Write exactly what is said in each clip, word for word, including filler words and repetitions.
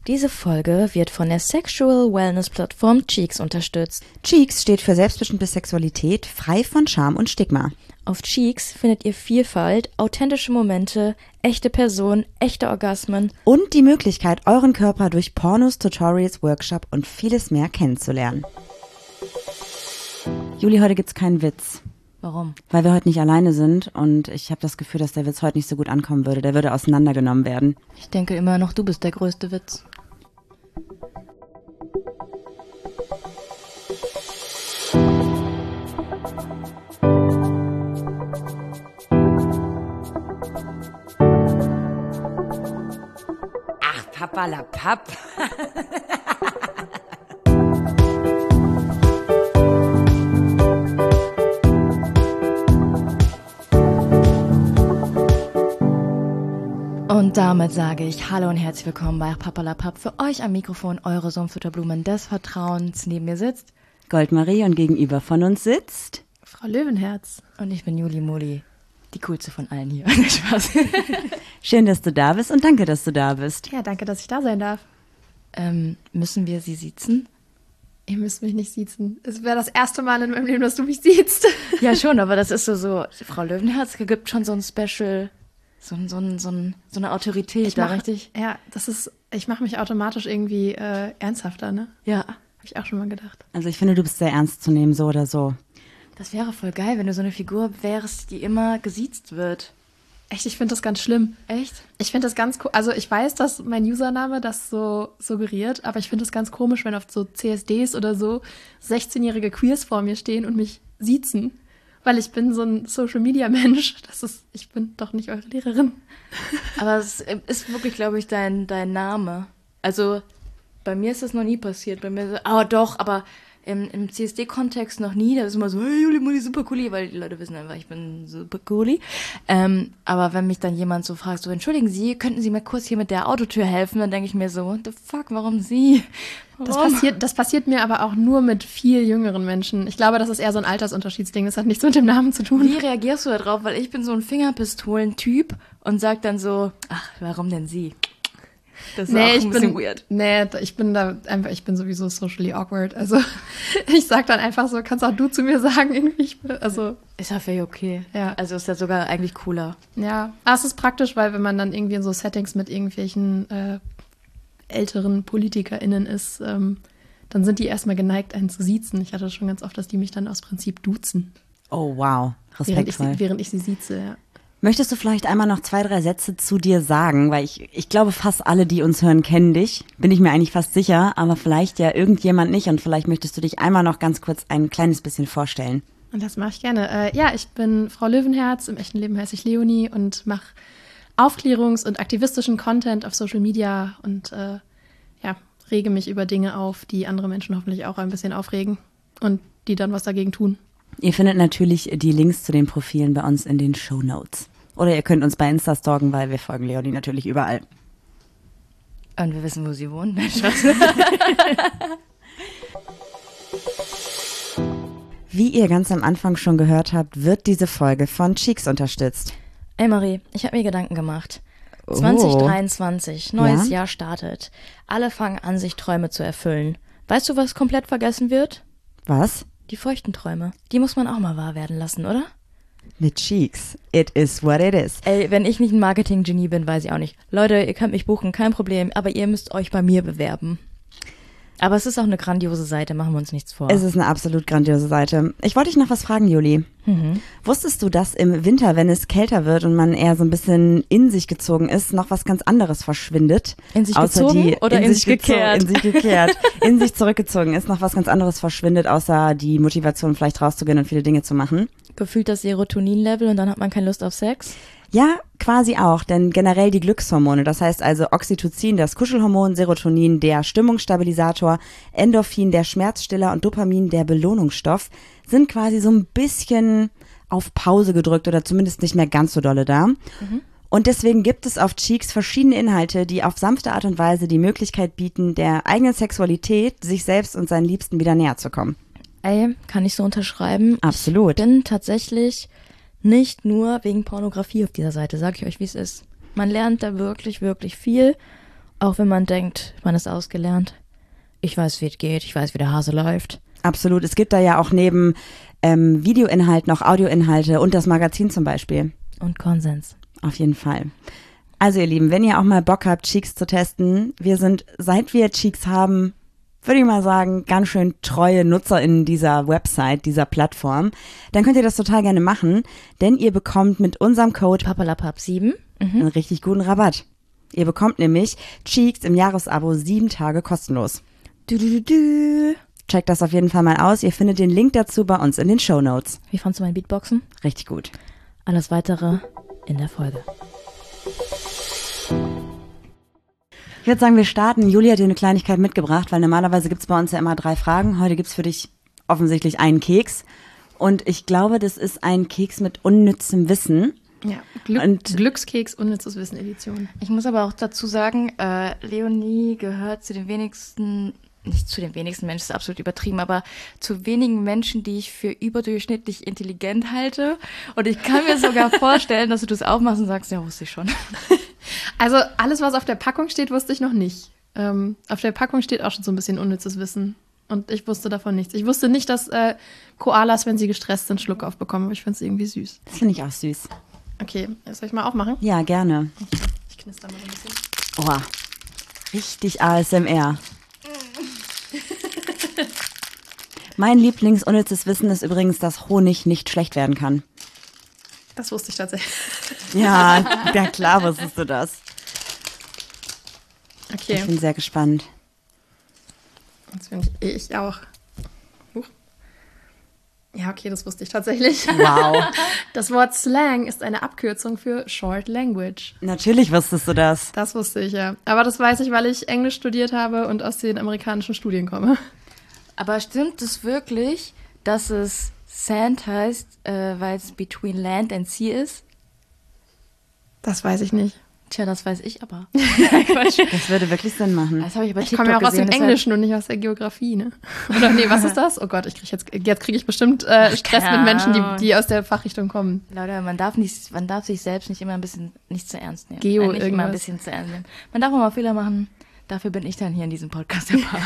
Diese Folge wird von der Sexual Wellness Plattform Cheeks unterstützt. Cheeks steht für selbstbestimmte Sexualität, frei von Scham und Stigma. Auf Cheeks findet ihr Vielfalt, authentische Momente, echte Personen, echte Orgasmen und die Möglichkeit, euren Körper durch Pornos, Tutorials, Workshop und vieles mehr kennenzulernen. Juli, heute gibt's keinen Witz. Warum? Weil wir heute nicht alleine sind und ich habe das Gefühl, dass der Witz heute nicht so gut ankommen würde. Der würde auseinandergenommen werden. Ich denke immer noch, du bist der größte Witz. Ach, Papalapap. Und damit sage ich Hallo und herzlich willkommen bei Papalapap. Für euch am Mikrofon eure Sumpfutterblumen des Vertrauens. Neben mir sitzt Goldmarie und gegenüber von uns sitzt Frau Löwenherz. Und ich bin Juli Moli, die coolste von allen hier. Spaß. Schön, dass du da bist und danke, dass du da bist. Ja, danke, dass ich da sein darf. Ähm, müssen wir sie siezen? Ihr müsst mich nicht siezen. Es wäre das erste Mal in meinem Leben, dass du mich siezst. Ja, schon, aber das ist so, so Frau Löwenherz gibt schon so ein Special... So, so, so, so eine Autorität ich da, mach, richtig? Ja, das ist, ich mache mich automatisch irgendwie äh, ernsthafter, ne? Ja. Habe ich auch schon mal gedacht. Also ich finde, du bist sehr ernst zu nehmen, so oder so. Das wäre voll geil, wenn du so eine Figur wärst, die immer gesiezt wird. Echt, ich finde das ganz schlimm. Echt? Ich finde das ganz cool. Also ich weiß, dass mein Username das so suggeriert, aber ich finde das ganz komisch, wenn auf so C S Ds oder so sechzehnjährige Queers vor mir stehen und mich siezen. Weil ich bin so ein Social-Media-Mensch. Das ist, ich bin doch nicht eure Lehrerin. Aber es ist wirklich, glaube ich, dein, dein Name. Also bei mir ist das noch nie passiert. Bei mir so, aber doch, aber im, im C S D-Kontext noch nie. Da ist immer so, hey Juli, Muli, super cooli, weil die Leute wissen einfach, ich bin super cooli. Ähm, aber wenn mich dann jemand so fragt, so, entschuldigen Sie, könnten Sie mir kurz hier mit der Autotür helfen? Dann denke ich mir so, what the fuck, warum Sie? Warum? Das passiert, das passiert mir aber auch nur mit viel jüngeren Menschen. Ich glaube, das ist eher so ein Altersunterschiedsding. Das hat nichts mit dem Namen zu tun. Wie reagierst du da drauf? Weil ich bin so ein Fingerpistolen-Typ und sag dann so, ach, warum denn Sie? Das ist nee, auch ein ich bisschen bin, weird. Nee, ich bin da einfach, ich bin sowieso socially awkward. Also ich sag dann einfach so, kannst auch du zu mir sagen, irgendwie. Ich, also ist ja völlig okay. Ja. Also ist ja sogar eigentlich cooler. Ja, aber es ist praktisch, weil wenn man dann irgendwie in so Settings mit irgendwelchen äh, älteren PolitikerInnen ist, ähm, dann sind die erstmal geneigt, einen zu siezen. Ich hatte schon ganz oft, dass die mich dann aus Prinzip duzen. Oh, wow. Während ich, Respektvoll. sie, während ich sie sieze, ja. Möchtest du vielleicht einmal noch zwei, drei Sätze zu dir sagen? Weil ich, ich glaube, fast alle, die uns hören, kennen dich. Bin ich mir eigentlich fast sicher, aber vielleicht ja irgendjemand nicht. Und vielleicht möchtest du dich einmal noch ganz kurz ein kleines bisschen vorstellen. Und das mache ich gerne. Äh, ja, ich bin Frau Löwenherz. Im echten Leben heiße ich Leonie und mache Aufklärungs- und aktivistischen Content auf Social Media und äh, ja, rege mich über Dinge auf, die andere Menschen hoffentlich auch ein bisschen aufregen und die dann was dagegen tun. Ihr findet natürlich die Links zu den Profilen bei uns in den Shownotes. Oder ihr könnt uns bei Insta stalken, weil wir folgen Leonie natürlich überall. Und wir wissen, wo sie wohnt. Wie ihr ganz am Anfang schon gehört habt, wird diese Folge von Cheeks unterstützt. Ey Marie, ich habe mir Gedanken gemacht. Oh. zwanzig dreiundzwanzig, neues Ja? Jahr startet. Alle fangen an, sich Träume zu erfüllen. Weißt du, was komplett vergessen wird? Was? Die feuchten Träume. Die muss man auch mal wahr werden lassen, oder? Mit Cheeks. It is what it is. Ey, wenn ich nicht ein Marketing-Genie bin, weiß ich auch nicht. Leute, ihr könnt mich buchen, kein Problem, aber ihr müsst euch bei mir bewerben. Aber es ist auch eine grandiose Seite, machen wir uns nichts vor. Es ist eine absolut grandiose Seite. Ich wollte dich noch was fragen, Juli. Mhm. Wusstest du, dass im Winter, wenn es kälter wird und man eher so ein bisschen in sich gezogen ist, noch was ganz anderes verschwindet? In sich außer gezogen die, oder in, in sich gezo- gekehrt? In sich gekehrt. In sich zurückgezogen ist, noch was ganz anderes verschwindet, außer die Motivation, vielleicht rauszugehen und viele Dinge zu machen. Gefühlt das Serotonin-Level und dann hat man keine Lust auf Sex? Ja, quasi auch, denn generell die Glückshormone, das heißt also Oxytocin, das Kuschelhormon, Serotonin, der Stimmungsstabilisator, Endorphin, der Schmerzstiller und Dopamin, der Belohnungsstoff, sind quasi so ein bisschen auf Pause gedrückt oder zumindest nicht mehr ganz so dolle da. Mhm. Und deswegen gibt es auf Cheeks verschiedene Inhalte, die auf sanfte Art und Weise die Möglichkeit bieten, der eigenen Sexualität, sich selbst und seinen Liebsten wieder näher zu kommen. Ey, kann ich so unterschreiben. Absolut. Ich bin tatsächlich nicht nur wegen Pornografie auf dieser Seite, sage ich euch, wie es ist. Man lernt da wirklich, wirklich viel. Auch wenn man denkt, man ist ausgelernt. Ich weiß, wie es geht, ich weiß, wie der Hase läuft. Absolut. Es gibt da ja auch neben ähm, Videoinhalten noch Audioinhalte und das Magazin zum Beispiel. Und Konsens. Auf jeden Fall. Also ihr Lieben, wenn ihr auch mal Bock habt, Cheeks zu testen, wir sind, seit wir Cheeks haben, würde ich mal sagen, ganz schön treue NutzerInnen dieser Website, dieser Plattform. Dann könnt ihr das total gerne machen, denn ihr bekommt mit unserem Code Papalapap sieben mhm. einen richtig guten Rabatt. Ihr bekommt nämlich Cheeks im Jahresabo sieben Tage kostenlos. Du, du, du, du. Checkt das auf jeden Fall mal aus. Ihr findet den Link dazu bei uns in den Shownotes. Wie fandst du mein Beatboxen? Richtig gut. Alles Weitere in der Folge. Ich würde sagen, wir starten. Julia hat dir eine Kleinigkeit mitgebracht, weil normalerweise gibt es bei uns ja immer drei Fragen. Heute gibt es für dich offensichtlich einen Keks. Und ich glaube, das ist ein Keks mit unnützem Wissen. Ja, Glück, Und Glückskeks, unnützes Wissen Edition. Ich muss aber auch dazu sagen, äh, Leonie gehört zu den wenigsten, nicht zu den wenigsten Menschen, das ist absolut übertrieben, aber zu wenigen Menschen, die ich für überdurchschnittlich intelligent halte. Und ich kann mir sogar vorstellen, dass du das aufmachst und sagst, ja, wusste ich schon. Also alles, was auf der Packung steht, wusste ich noch nicht. Ähm, auf der Packung steht auch schon so ein bisschen unnützes Wissen. Und ich wusste davon nichts. Ich wusste nicht, dass äh, Koalas, wenn sie gestresst sind, Schluck aufbekommen. Aber ich finde es irgendwie süß. Das finde ich auch süß. Okay, soll ich mal aufmachen? Ja, gerne. Ich knister mal so ein bisschen. Oh, richtig A S M R. Mein Lieblingsunnützes Wissen ist übrigens, dass Honig nicht schlecht werden kann. Das wusste ich tatsächlich. Ja, ja klar wusstest du das. Okay. Ich bin sehr gespannt. Jetzt bin ich, ich auch. Huch. Ja, okay, das wusste ich tatsächlich. Wow. Das Wort Slang ist eine Abkürzung für Short Language. Natürlich wusstest du das. Das wusste ich, ja. Aber das weiß ich, weil ich Englisch studiert habe und aus den amerikanischen Studien komme. Aber stimmt es wirklich, dass es Sand heißt, äh, weil es between land and sea ist? Das weiß ich nicht. Tja, das weiß ich aber. Das würde wirklich Sinn machen. Das habe ich bei Ich TikTok komme ja auch aus gesehen, dem deshalb- Englischen und nicht aus der Geografie, ne? Oder nee, was ist das? Oh Gott, ich krieg jetzt, jetzt kriege ich bestimmt äh, Stress keine mit Menschen, die, Ahnung. die aus der Fachrichtung kommen. Leute, man darf nicht, man darf sich selbst nicht immer ein bisschen nicht zu ernst nehmen. Geo äh, nicht immer irgendwas. ein bisschen zu ernst nehmen. Man darf auch mal Fehler machen. Dafür bin ich dann hier in diesem Podcast der Part.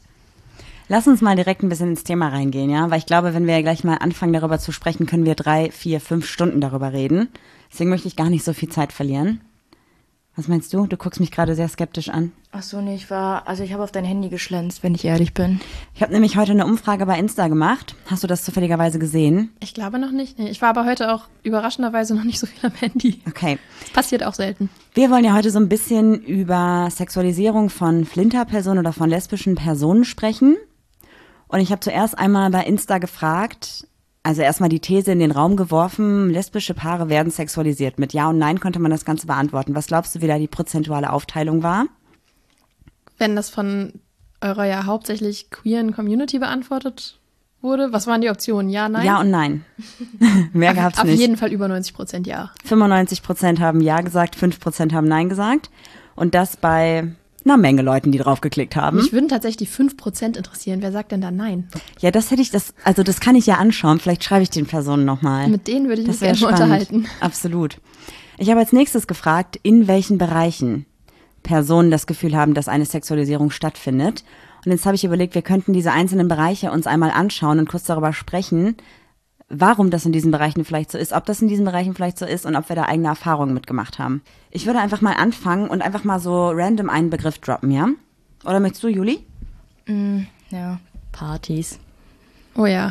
Lass uns mal direkt ein bisschen ins Thema reingehen, ja? Weil ich glaube, wenn wir ja gleich mal anfangen, darüber zu sprechen, können wir drei, vier, fünf Stunden darüber reden. Deswegen möchte ich gar nicht so viel Zeit verlieren. Was meinst du? Du guckst mich gerade sehr skeptisch an. Ach so, nee, ich war, also ich habe auf dein Handy geschlänzt, wenn ich ehrlich bin. Ich habe nämlich heute eine Umfrage bei Insta gemacht. Hast du das zufälligerweise gesehen? Ich glaube noch nicht. Nee, ich war aber heute auch überraschenderweise noch nicht so viel am Handy. Okay. Das passiert auch selten. Wir wollen ja heute so ein bisschen über Sexualisierung von Flinterpersonen oder von lesbischen Personen sprechen. Und ich habe zuerst einmal bei Insta gefragt, also erstmal die These in den Raum geworfen, lesbische Paare werden sexualisiert. Mit Ja und Nein konnte man das Ganze beantworten. Was glaubst du, wie da die prozentuale Aufteilung war? Wenn das von eurer ja hauptsächlich queeren Community beantwortet wurde, was waren die Optionen? Ja, nein? Ja und Nein. Mehr gab's Auf nicht. jeden Fall über neunzig Prozent ja. fünfundneunzig Prozent haben Ja gesagt, fünf Prozent haben Nein gesagt. Und das bei einer Menge Leuten, die drauf geklickt haben. Mich würden tatsächlich die fünf Prozent interessieren. Wer sagt denn da nein? Ja, das hätte ich, das, also das kann ich ja anschauen. Vielleicht schreibe ich den Personen nochmal. Mit denen würde ich mich Das wäre gerne mal spannend. unterhalten. Absolut. Ich habe als nächstes gefragt, in welchen Bereichen Personen das Gefühl haben, dass eine Sexualisierung stattfindet. Und jetzt habe ich überlegt, wir könnten diese einzelnen Bereiche uns einmal anschauen und kurz darüber sprechen, warum das in diesen Bereichen vielleicht so ist, ob das in diesen Bereichen vielleicht so ist und ob wir da eigene Erfahrungen mitgemacht haben. Ich würde einfach mal anfangen und einfach mal so random einen Begriff droppen, ja? Oder möchtest du, Juli? Mm, ja, Partys. Oh ja.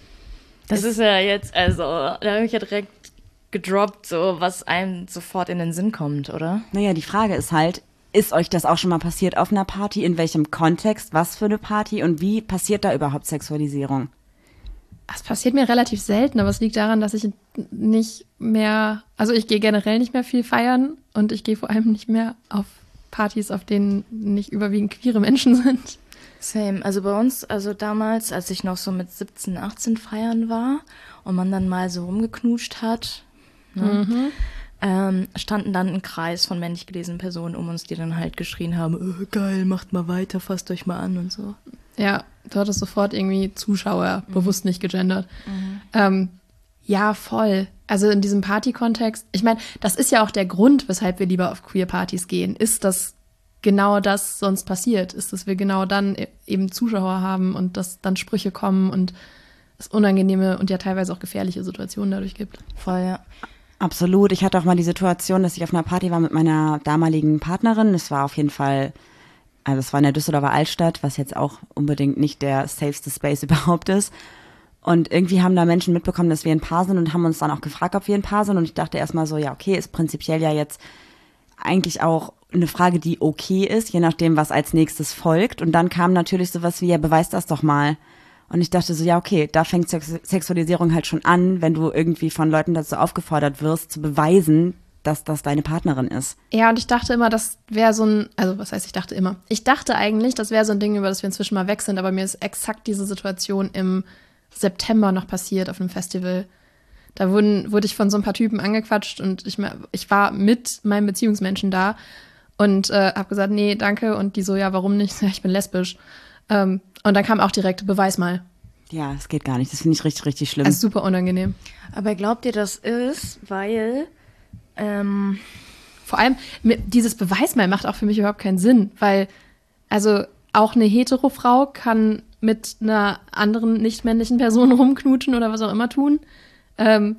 Das ist ja jetzt, also, da habe ich ja direkt gedroppt, so was einem sofort in den Sinn kommt, oder? Naja, die Frage ist halt, ist euch das auch schon mal passiert auf einer Party? In welchem Kontext? Was für eine Party? Und wie passiert da überhaupt Sexualisierung? Das passiert mir relativ selten, aber es liegt daran, dass ich nicht mehr, also ich gehe generell nicht mehr viel feiern und ich gehe vor allem nicht mehr auf Partys, auf denen nicht überwiegend queere Menschen sind. Same. Also bei uns, also damals, als ich noch so mit siebzehn, achtzehn feiern war und man dann mal so rumgeknutscht hat, ne, Mhm. ähm, standen dann ein Kreis von männlich gelesenen Personen um uns, die dann halt geschrien haben, oh, geil, macht mal weiter, fasst euch mal an und so. Ja, du hattest sofort irgendwie Zuschauer, mhm. bewusst nicht gegendert. Mhm. Ähm, ja, voll. Also in diesem Party-Kontext, ich meine, das ist ja auch der Grund, weshalb wir lieber auf Queer-Partys gehen, ist, dass genau das sonst passiert ist, dass wir genau dann eben Zuschauer haben und dass dann Sprüche kommen und es unangenehme und ja teilweise auch gefährliche Situationen dadurch gibt. Voll, ja. Absolut. Ich hatte auch mal die Situation, dass ich auf einer Party war mit meiner damaligen Partnerin. Es war auf jeden Fall, also es war in der Düsseldorfer Altstadt, was jetzt auch unbedingt nicht der safeste Space überhaupt ist. Und irgendwie haben da Menschen mitbekommen, dass wir ein Paar sind und haben uns dann auch gefragt, ob wir ein Paar sind. Und ich dachte erstmal so, ja, okay, ist prinzipiell ja jetzt eigentlich auch eine Frage, die okay ist, je nachdem, was als nächstes folgt. Und dann kam natürlich sowas wie, ja, beweis das doch mal. Und ich dachte so, ja, okay, da fängt Sex- Sexualisierung halt schon an, wenn du irgendwie von Leuten dazu aufgefordert wirst, zu beweisen, dass das deine Partnerin ist. Ja, und ich dachte immer, das wäre so ein, also was heißt, ich dachte immer? Ich dachte eigentlich, das wäre so ein Ding, über das wir inzwischen mal weg sind, aber mir ist exakt diese Situation im September noch passiert auf einem Festival. Da wurden, wurde ich von so ein paar Typen angequatscht und ich, ich war mit meinem Beziehungsmenschen da und äh, habe gesagt, nee, danke. Und die so, ja, warum nicht? Ja, ich bin lesbisch. Ähm, und dann kam auch direkt, beweis mal. Ja, das geht gar nicht. Das finde ich richtig, richtig schlimm. Also super unangenehm. Aber glaubt ihr, das ist, weil ähm vor allem dieses Beweis mal macht auch für mich überhaupt keinen Sinn, weil also auch eine hetero Frau kann mit einer anderen nicht-männlichen Person rumknutschen oder was auch immer tun. Ähm,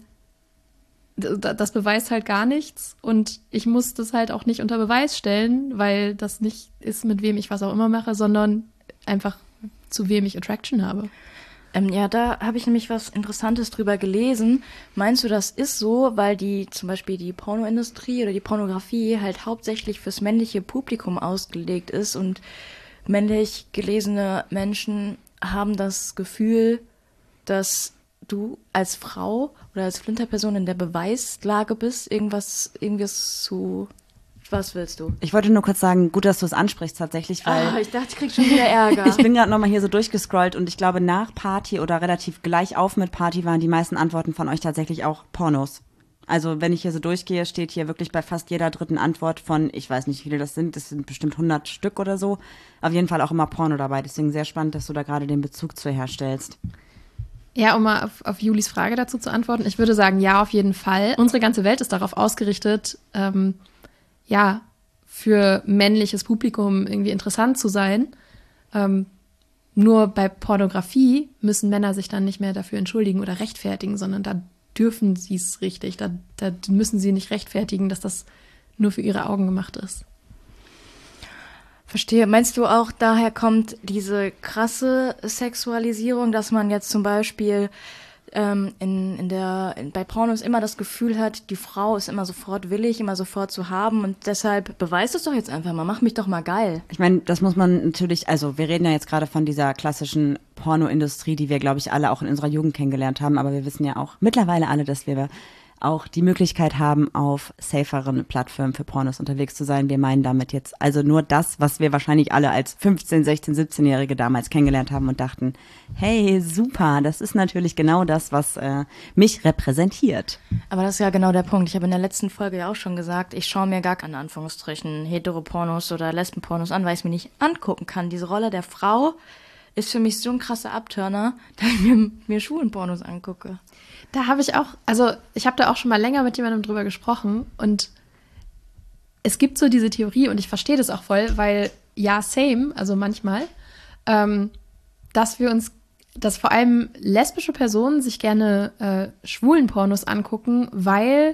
das beweist halt gar nichts und ich muss das halt auch nicht unter Beweis stellen, weil das nicht ist, mit wem ich was auch immer mache, sondern einfach zu wem ich Attraction habe. Ähm, ja, da habe ich nämlich was Interessantes drüber gelesen. Meinst du, das ist so, weil die zum Beispiel die Pornoindustrie oder die Pornografie halt hauptsächlich fürs männliche Publikum ausgelegt ist und männlich gelesene Menschen haben das Gefühl, dass du als Frau oder als Flinterperson in der Beweislage bist, irgendwas, irgendwas zu... Was willst du? Ich wollte nur kurz sagen, gut, dass du es ansprichst tatsächlich, weil Ah, ich dachte, ich krieg schon wieder Ärger. ich bin gerade nochmal hier so durchgescrollt und ich glaube, nach Party oder relativ gleich auf mit Party waren die meisten Antworten von euch tatsächlich auch Pornos. Also wenn ich hier so durchgehe, steht hier wirklich bei fast jeder dritten Antwort von, ich weiß nicht, wie viele das sind, das sind bestimmt hundert Stück oder so, auf jeden Fall auch immer Porno dabei. Deswegen sehr spannend, dass du da gerade den Bezug zu herstellst. Ja, um mal auf, auf Julis Frage dazu zu antworten, ich würde sagen, ja, auf jeden Fall. Unsere ganze Welt ist darauf ausgerichtet, ähm, ja, für männliches Publikum irgendwie interessant zu sein. Ähm, nur bei Pornografie müssen Männer sich dann nicht mehr dafür entschuldigen oder rechtfertigen, sondern da dürfen sie es richtig. Da, da müssen sie nicht rechtfertigen, dass das nur für ihre Augen gemacht ist. Verstehe. Meinst du auch, daher kommt diese krasse Sexualisierung, dass man jetzt zum Beispiel ähm, in, in der, in, bei Pornos immer das Gefühl hat, die Frau ist immer sofort willig, immer sofort zu haben und deshalb beweist es doch jetzt einfach mal, mach mich doch mal geil. Ich meine, das muss man natürlich, also wir reden ja jetzt gerade von dieser klassischen Pornoindustrie, die wir, glaube ich, alle auch in unserer Jugend kennengelernt haben, aber wir wissen ja auch mittlerweile alle, dass wir auch die Möglichkeit haben, auf saferen Plattformen für Pornos unterwegs zu sein. Wir meinen damit jetzt also nur das, was wir wahrscheinlich alle als fünfzehn-, sechzehn-, siebzehnjährige damals kennengelernt haben und dachten, hey, super, das ist natürlich genau das, was äh, mich repräsentiert. Aber das ist ja genau der Punkt. Ich habe in der letzten Folge ja auch schon gesagt, ich schaue mir gar keine Anführungsstrichen Heteropornos oder Lesbenpornos an, weil ich es mir nicht angucken kann. Diese Rolle der Frau ist für mich so ein krasser Abturner, dass ich mir, mir Schwulenpornos angucke. Da habe ich auch, also ich habe da auch schon mal länger mit jemandem drüber gesprochen und es gibt so diese Theorie und ich verstehe das auch voll, weil ja, same, also manchmal, ähm, dass wir uns, dass vor allem lesbische Personen sich gerne äh, schwulen Pornos angucken, weil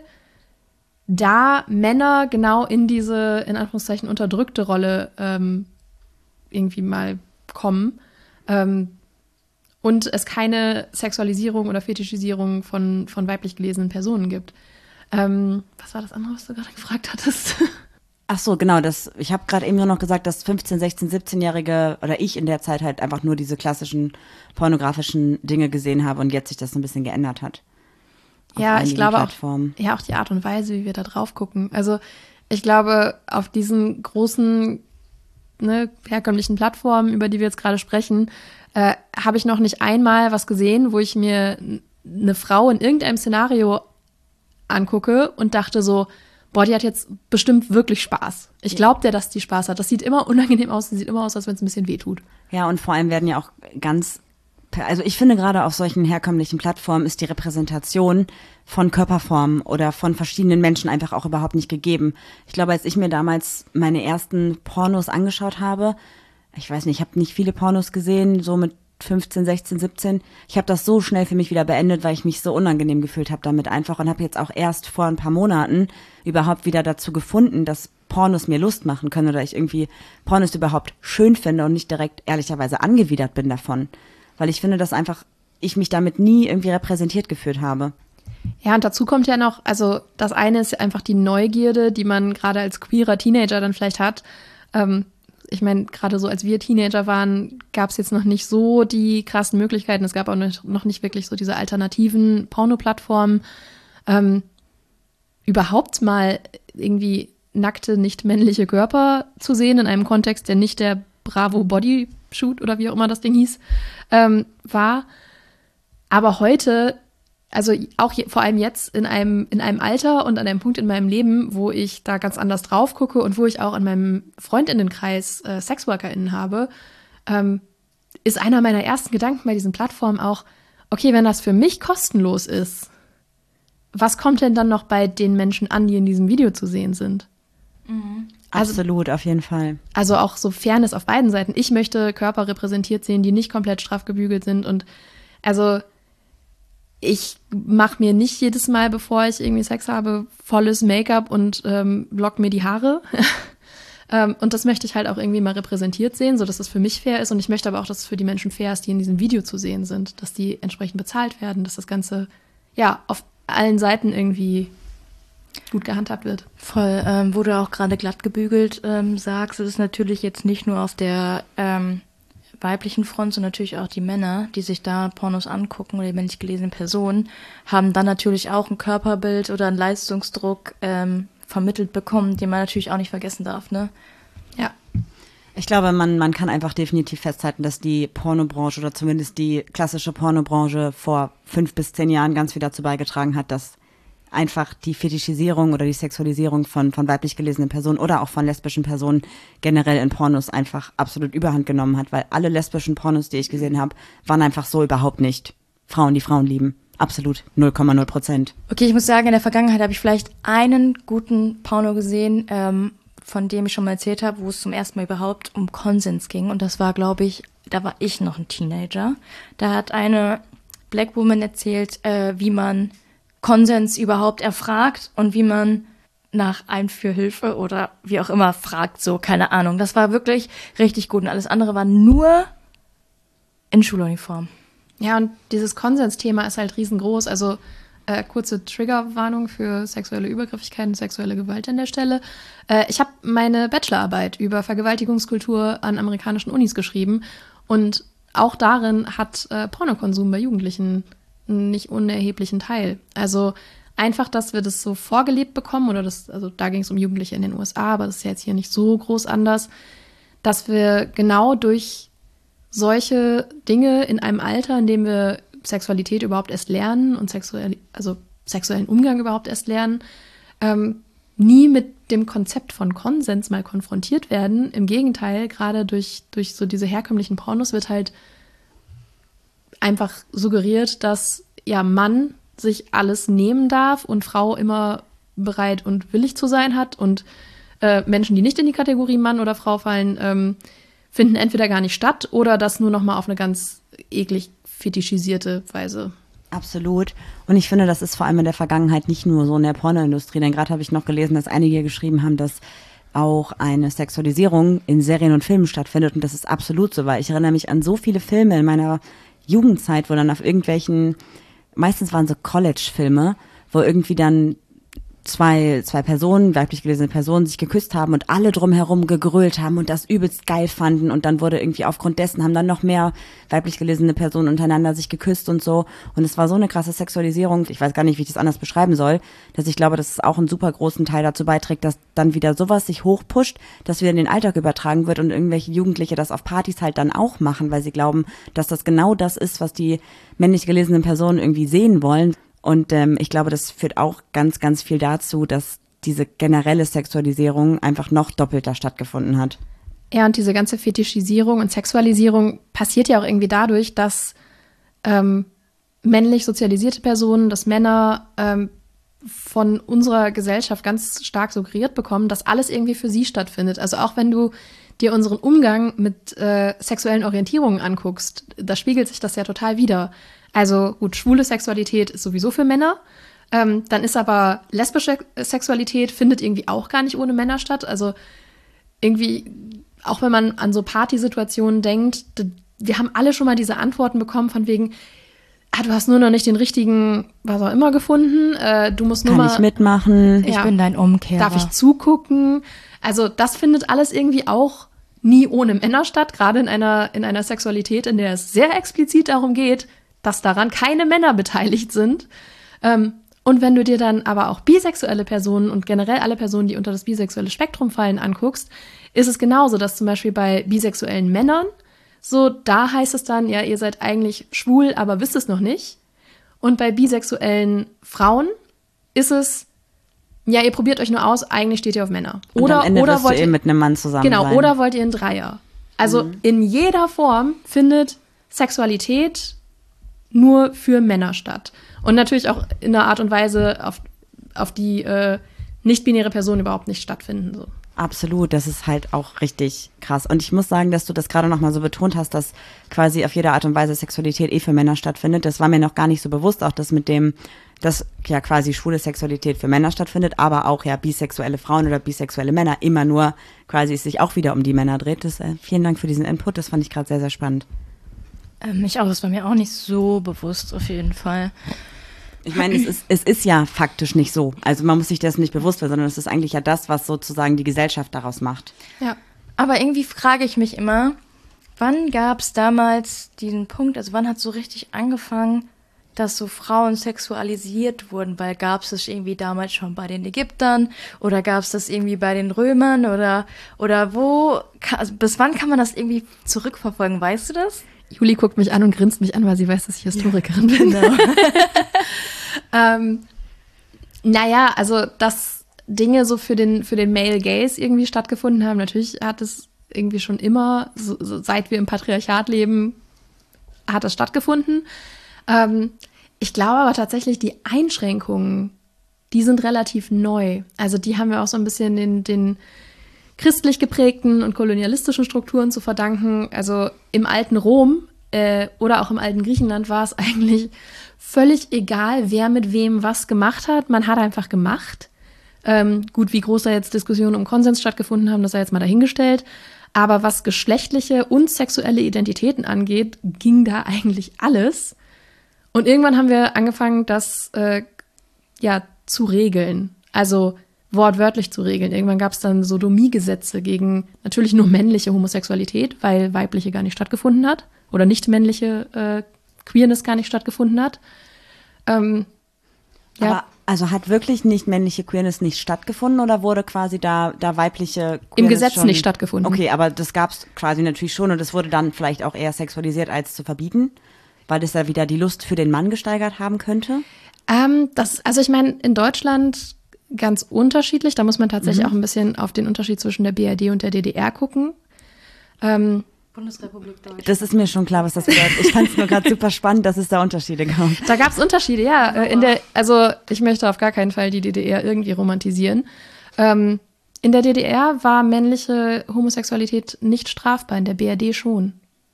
da Männer genau in diese, in Anführungszeichen, unterdrückte Rolle ähm, irgendwie mal kommen. Ähm, und es keine Sexualisierung oder Fetischisierung von, von weiblich gelesenen Personen gibt. Ähm, was war das andere, was du gerade gefragt hattest? Ach so, genau, das, ich habe gerade eben nur noch gesagt, dass fünfzehn-, sechzehn-, siebzehnjährige oder ich in der Zeit halt einfach nur diese klassischen pornografischen Dinge gesehen habe und jetzt sich das ein bisschen geändert hat. Ja, ich glaube auch, ja, auch die Art und Weise, wie wir da drauf gucken. Also ich glaube, auf diesen großen, ne, herkömmlichen Plattformen, über die wir jetzt gerade sprechen, äh, habe ich noch nicht einmal was gesehen, wo ich mir eine Frau in irgendeinem Szenario angucke und dachte so, boah, die hat jetzt bestimmt wirklich Spaß. Ich glaube dir, dass die Spaß hat. Das sieht immer unangenehm aus, das sieht immer aus, als wenn es ein bisschen wehtut. Ja, und vor allem werden ja auch ganz also ich finde gerade auf solchen herkömmlichen Plattformen ist die Repräsentation von Körperformen oder von verschiedenen Menschen einfach auch überhaupt nicht gegeben. Ich glaube, als ich mir damals meine ersten Pornos angeschaut habe, ich weiß nicht, ich habe nicht viele Pornos gesehen, so mit fünfzehn, sechzehn, siebzehn. Ich habe das so schnell für mich wieder beendet, weil ich mich so unangenehm gefühlt habe damit einfach und habe jetzt auch erst vor ein paar Monaten überhaupt wieder dazu gefunden, dass Pornos mir Lust machen können oder ich irgendwie Pornos überhaupt schön finde und nicht direkt ehrlicherweise angewidert bin davon. Weil ich finde, dass einfach ich mich damit nie irgendwie repräsentiert gefühlt habe. Ja, und dazu kommt ja noch, also das eine ist einfach die Neugierde, die man gerade als queerer Teenager dann vielleicht hat. Ähm, ich meine, gerade so als wir Teenager waren, gab es jetzt noch nicht so die krassen Möglichkeiten. Es gab auch noch nicht wirklich so diese alternativen Porno-Plattformen. Ähm, überhaupt mal irgendwie nackte, nicht männliche Körper zu sehen in einem Kontext, der nicht der Bravo Body Shoot oder wie auch immer das Ding hieß, ähm, war. Aber heute, also auch je, vor allem jetzt in einem, in einem Alter und an einem Punkt in meinem Leben, wo ich da ganz anders drauf gucke und wo ich auch in meinem FreundInnenkreis äh, SexworkerInnen habe, ähm, ist einer meiner ersten Gedanken bei diesen Plattformen auch, okay, wenn das für mich kostenlos ist, was kommt denn dann noch bei den Menschen an, die in diesem Video zu sehen sind? Mhm. Also, absolut, auf jeden Fall. Also auch so Fairness auf beiden Seiten. Ich möchte Körper repräsentiert sehen, die nicht komplett straff gebügelt sind. Und also ich mache mir nicht jedes Mal, bevor ich irgendwie Sex habe, volles Make-up und ähm, lock mir die Haare. ähm, und das möchte ich halt auch irgendwie mal repräsentiert sehen, sodass es für mich fair ist. Und ich möchte aber auch, dass es für die Menschen fair ist, die in diesem Video zu sehen sind. Dass die entsprechend bezahlt werden, dass das Ganze ja auf allen Seiten irgendwie gut gehandhabt wird. Voll, ähm, wo du auch gerade glatt gebügelt ähm, sagst, es ist natürlich jetzt nicht nur auf der ähm, weiblichen Front, sondern natürlich auch die Männer, die sich da Pornos angucken oder die männlich gelesenen Personen, haben dann natürlich auch ein Körperbild oder einen Leistungsdruck ähm, vermittelt bekommen, den man natürlich auch nicht vergessen darf, ne? Ja. Ich glaube, man, man kann einfach definitiv festhalten, dass die Pornobranche oder zumindest die klassische Pornobranche vor fünf bis zehn Jahren ganz viel dazu beigetragen hat, dass einfach die Fetischisierung oder die Sexualisierung von, von weiblich gelesenen Personen oder auch von lesbischen Personen generell in Pornos einfach absolut überhand genommen hat, weil alle lesbischen Pornos, die ich gesehen habe, waren einfach so überhaupt nicht Frauen, die Frauen lieben. Absolut, null Komma null Prozent. Okay, ich muss sagen, in der Vergangenheit habe ich vielleicht einen guten Porno gesehen, ähm, von dem ich schon mal erzählt habe, wo es zum ersten Mal überhaupt um Konsens ging. Und das war, glaube ich, da war ich noch ein Teenager. Da hat eine Black Woman erzählt, äh, wie man Konsens überhaupt erfragt und wie man nach Einführhilfe oder wie auch immer fragt, so, keine Ahnung. Das war wirklich richtig gut und alles andere war nur in Schuluniform. Ja, und dieses Konsensthema ist halt riesengroß. Also äh, kurze Triggerwarnung für sexuelle Übergriffigkeit und sexuelle Gewalt an der Stelle. Äh, ich habe meine Bachelorarbeit über Vergewaltigungskultur an amerikanischen Unis geschrieben und auch darin hat äh, Pornokonsum bei Jugendlichen einen nicht unerheblichen Teil. Also einfach, dass wir das so vorgelebt bekommen, oder das, also da ging es um Jugendliche in den U S A, aber das ist ja jetzt hier nicht so groß anders, dass wir genau durch solche Dinge in einem Alter, in dem wir Sexualität überhaupt erst lernen und sexuell, also sexuellen Umgang überhaupt erst lernen, ähm, nie mit dem Konzept von Konsens mal konfrontiert werden. Im Gegenteil, gerade durch, durch so diese herkömmlichen Pornos wird halt einfach suggeriert, dass ja Mann sich alles nehmen darf und Frau immer bereit und willig zu sein hat und äh, Menschen, die nicht in die Kategorie Mann oder Frau fallen, ähm, finden entweder gar nicht statt oder das nur noch mal auf eine ganz eklig fetischisierte Weise. Absolut. Und ich finde, das ist vor allem in der Vergangenheit nicht nur so in der Pornoindustrie, denn gerade habe ich noch gelesen, dass einige geschrieben haben, dass auch eine Sexualisierung in Serien und Filmen stattfindet und das ist absolut so, weil ich erinnere mich an so viele Filme in meiner Jugendzeit, wo dann auf irgendwelchen, meistens waren so College-Filme, wo irgendwie dann zwei, zwei Personen, weiblich gelesene Personen, sich geküsst haben und alle drumherum gegrölt haben und das übelst geil fanden und dann wurde irgendwie aufgrund dessen haben dann noch mehr weiblich gelesene Personen untereinander sich geküsst und so und es war so eine krasse Sexualisierung, ich weiß gar nicht, wie ich das anders beschreiben soll, dass ich glaube, dass es auch einen super großen Teil dazu beiträgt, dass dann wieder sowas sich hochpusht, dass wieder in den Alltag übertragen wird und irgendwelche Jugendliche das auf Partys halt dann auch machen, weil sie glauben, dass das genau das ist, was die männlich gelesenen Personen irgendwie sehen wollen. Und ähm, ich glaube, das führt auch ganz, ganz viel dazu, dass diese generelle Sexualisierung einfach noch doppelter stattgefunden hat. Ja, und diese ganze Fetischisierung und Sexualisierung passiert ja auch irgendwie dadurch, dass ähm, männlich sozialisierte Personen, dass Männer ähm, von unserer Gesellschaft ganz stark suggeriert bekommen, dass alles irgendwie für sie stattfindet. Also auch wenn du dir unseren Umgang mit äh, sexuellen Orientierungen anguckst, da spiegelt sich das ja total wider. Also gut, schwule Sexualität ist sowieso für Männer. Ähm, dann ist aber lesbische Sexualität findet irgendwie auch gar nicht ohne Männer statt. Also irgendwie, auch wenn man an so Partysituationen denkt, wir haben alle schon mal diese Antworten bekommen von wegen, ah, du hast nur noch nicht den richtigen, was auch immer, gefunden. Äh, du musst nur Kann mal ich mitmachen? Ich Ja. bin dein Umkehrer. Darf ich zugucken? Also das findet alles irgendwie auch nie ohne Männer statt, gerade in einer, in einer Sexualität, in der es sehr explizit darum geht, dass daran keine Männer beteiligt sind. Ähm, und wenn du dir dann aber auch bisexuelle Personen und generell alle Personen, die unter das bisexuelle Spektrum fallen, anguckst, ist es genauso, dass zum Beispiel bei bisexuellen Männern so, da heißt es dann, ja, ihr seid eigentlich schwul, aber wisst es noch nicht. Und bei bisexuellen Frauen ist es, ja, ihr probiert euch nur aus, eigentlich steht ihr auf Männer. Und Oder, am Ende oder wirst wollt du ihr eben mit einem Mann zusammen Genau, sein. oder wollt ihr einen Dreier? Also Mhm. in jeder Form findet Sexualität nur für Männer statt. Und natürlich auch in einer Art und Weise, auf, auf die äh, nicht-binäre Personen überhaupt nicht stattfinden. So. Absolut, das ist halt auch richtig krass. Und ich muss sagen, dass du das gerade nochmal so betont hast, dass quasi auf jede Art und Weise Sexualität eh für Männer stattfindet. Das war mir noch gar nicht so bewusst, auch das mit dem, dass ja quasi schwule Sexualität für Männer stattfindet, aber auch ja bisexuelle Frauen oder bisexuelle Männer immer nur quasi es sich auch wieder um die Männer dreht. Das, äh, vielen Dank für diesen Input, das fand ich gerade sehr, sehr spannend. Ähm, mich auch, das war mir auch nicht so bewusst auf jeden Fall. Ich meine, es ist, es ist ja faktisch nicht so. Also man muss sich das nicht bewusst werden, sondern es ist eigentlich ja das, was sozusagen die Gesellschaft daraus macht. Ja. Aber irgendwie frage ich mich immer, wann gab es damals diesen Punkt, also wann hat so richtig angefangen, dass so Frauen sexualisiert wurden? Weil gab es das irgendwie damals schon bei den Ägyptern oder gab es das irgendwie bei den Römern oder, oder wo, ka- also bis wann kann man das irgendwie zurückverfolgen, weißt du das? Juli guckt mich an und grinst mich an, weil sie weiß, dass ich Historikerin bin. Genau. ähm, naja, also dass Dinge so für den, für den Male Gaze irgendwie stattgefunden haben, natürlich hat es irgendwie schon immer, so, so, seit wir im Patriarchat leben, hat das stattgefunden. Ähm, ich glaube aber tatsächlich, die Einschränkungen, die sind relativ neu. Also die haben wir auch so ein bisschen den, den christlich geprägten und kolonialistischen Strukturen zu verdanken. Also im alten Rom äh, oder auch im alten Griechenland war es eigentlich völlig egal, wer mit wem was gemacht hat. Man hat einfach gemacht. Ähm, gut, wie groß da jetzt Diskussionen um Konsens stattgefunden haben, das sei jetzt mal dahingestellt. Aber was geschlechtliche und sexuelle Identitäten angeht, ging da eigentlich alles. Und irgendwann haben wir angefangen, das äh, ja zu regeln. Also wortwörtlich zu regeln. Irgendwann gab es dann Sodomiegesetze gegen natürlich nur männliche Homosexualität, weil weibliche gar nicht stattgefunden hat oder nicht männliche äh, Queerness gar nicht stattgefunden hat. Ähm, ja. Aber also hat wirklich nicht männliche Queerness nicht stattgefunden oder wurde quasi da, da weibliche Queerness Im Gesetz schon, nicht stattgefunden. Okay, aber das gab es quasi natürlich schon und es wurde dann vielleicht auch eher sexualisiert als zu verbieten, weil das ja wieder die Lust für den Mann gesteigert haben könnte? Ähm, das, also ich meine, in Deutschland ganz unterschiedlich. Da muss man tatsächlich Mhm. auch ein bisschen auf den Unterschied zwischen der B R D und der D D R gucken. Ähm, Bundesrepublik Deutschland. Das ist mir schon klar, was das bedeutet. Ich fand es nur gerade super spannend, dass es da Unterschiede gab. Da gab es Unterschiede, ja. Äh, In der, also ich möchte auf gar keinen Fall die D D R irgendwie romantisieren. Ähm, in der D D R war männliche Homosexualität nicht strafbar, in der B R D schon.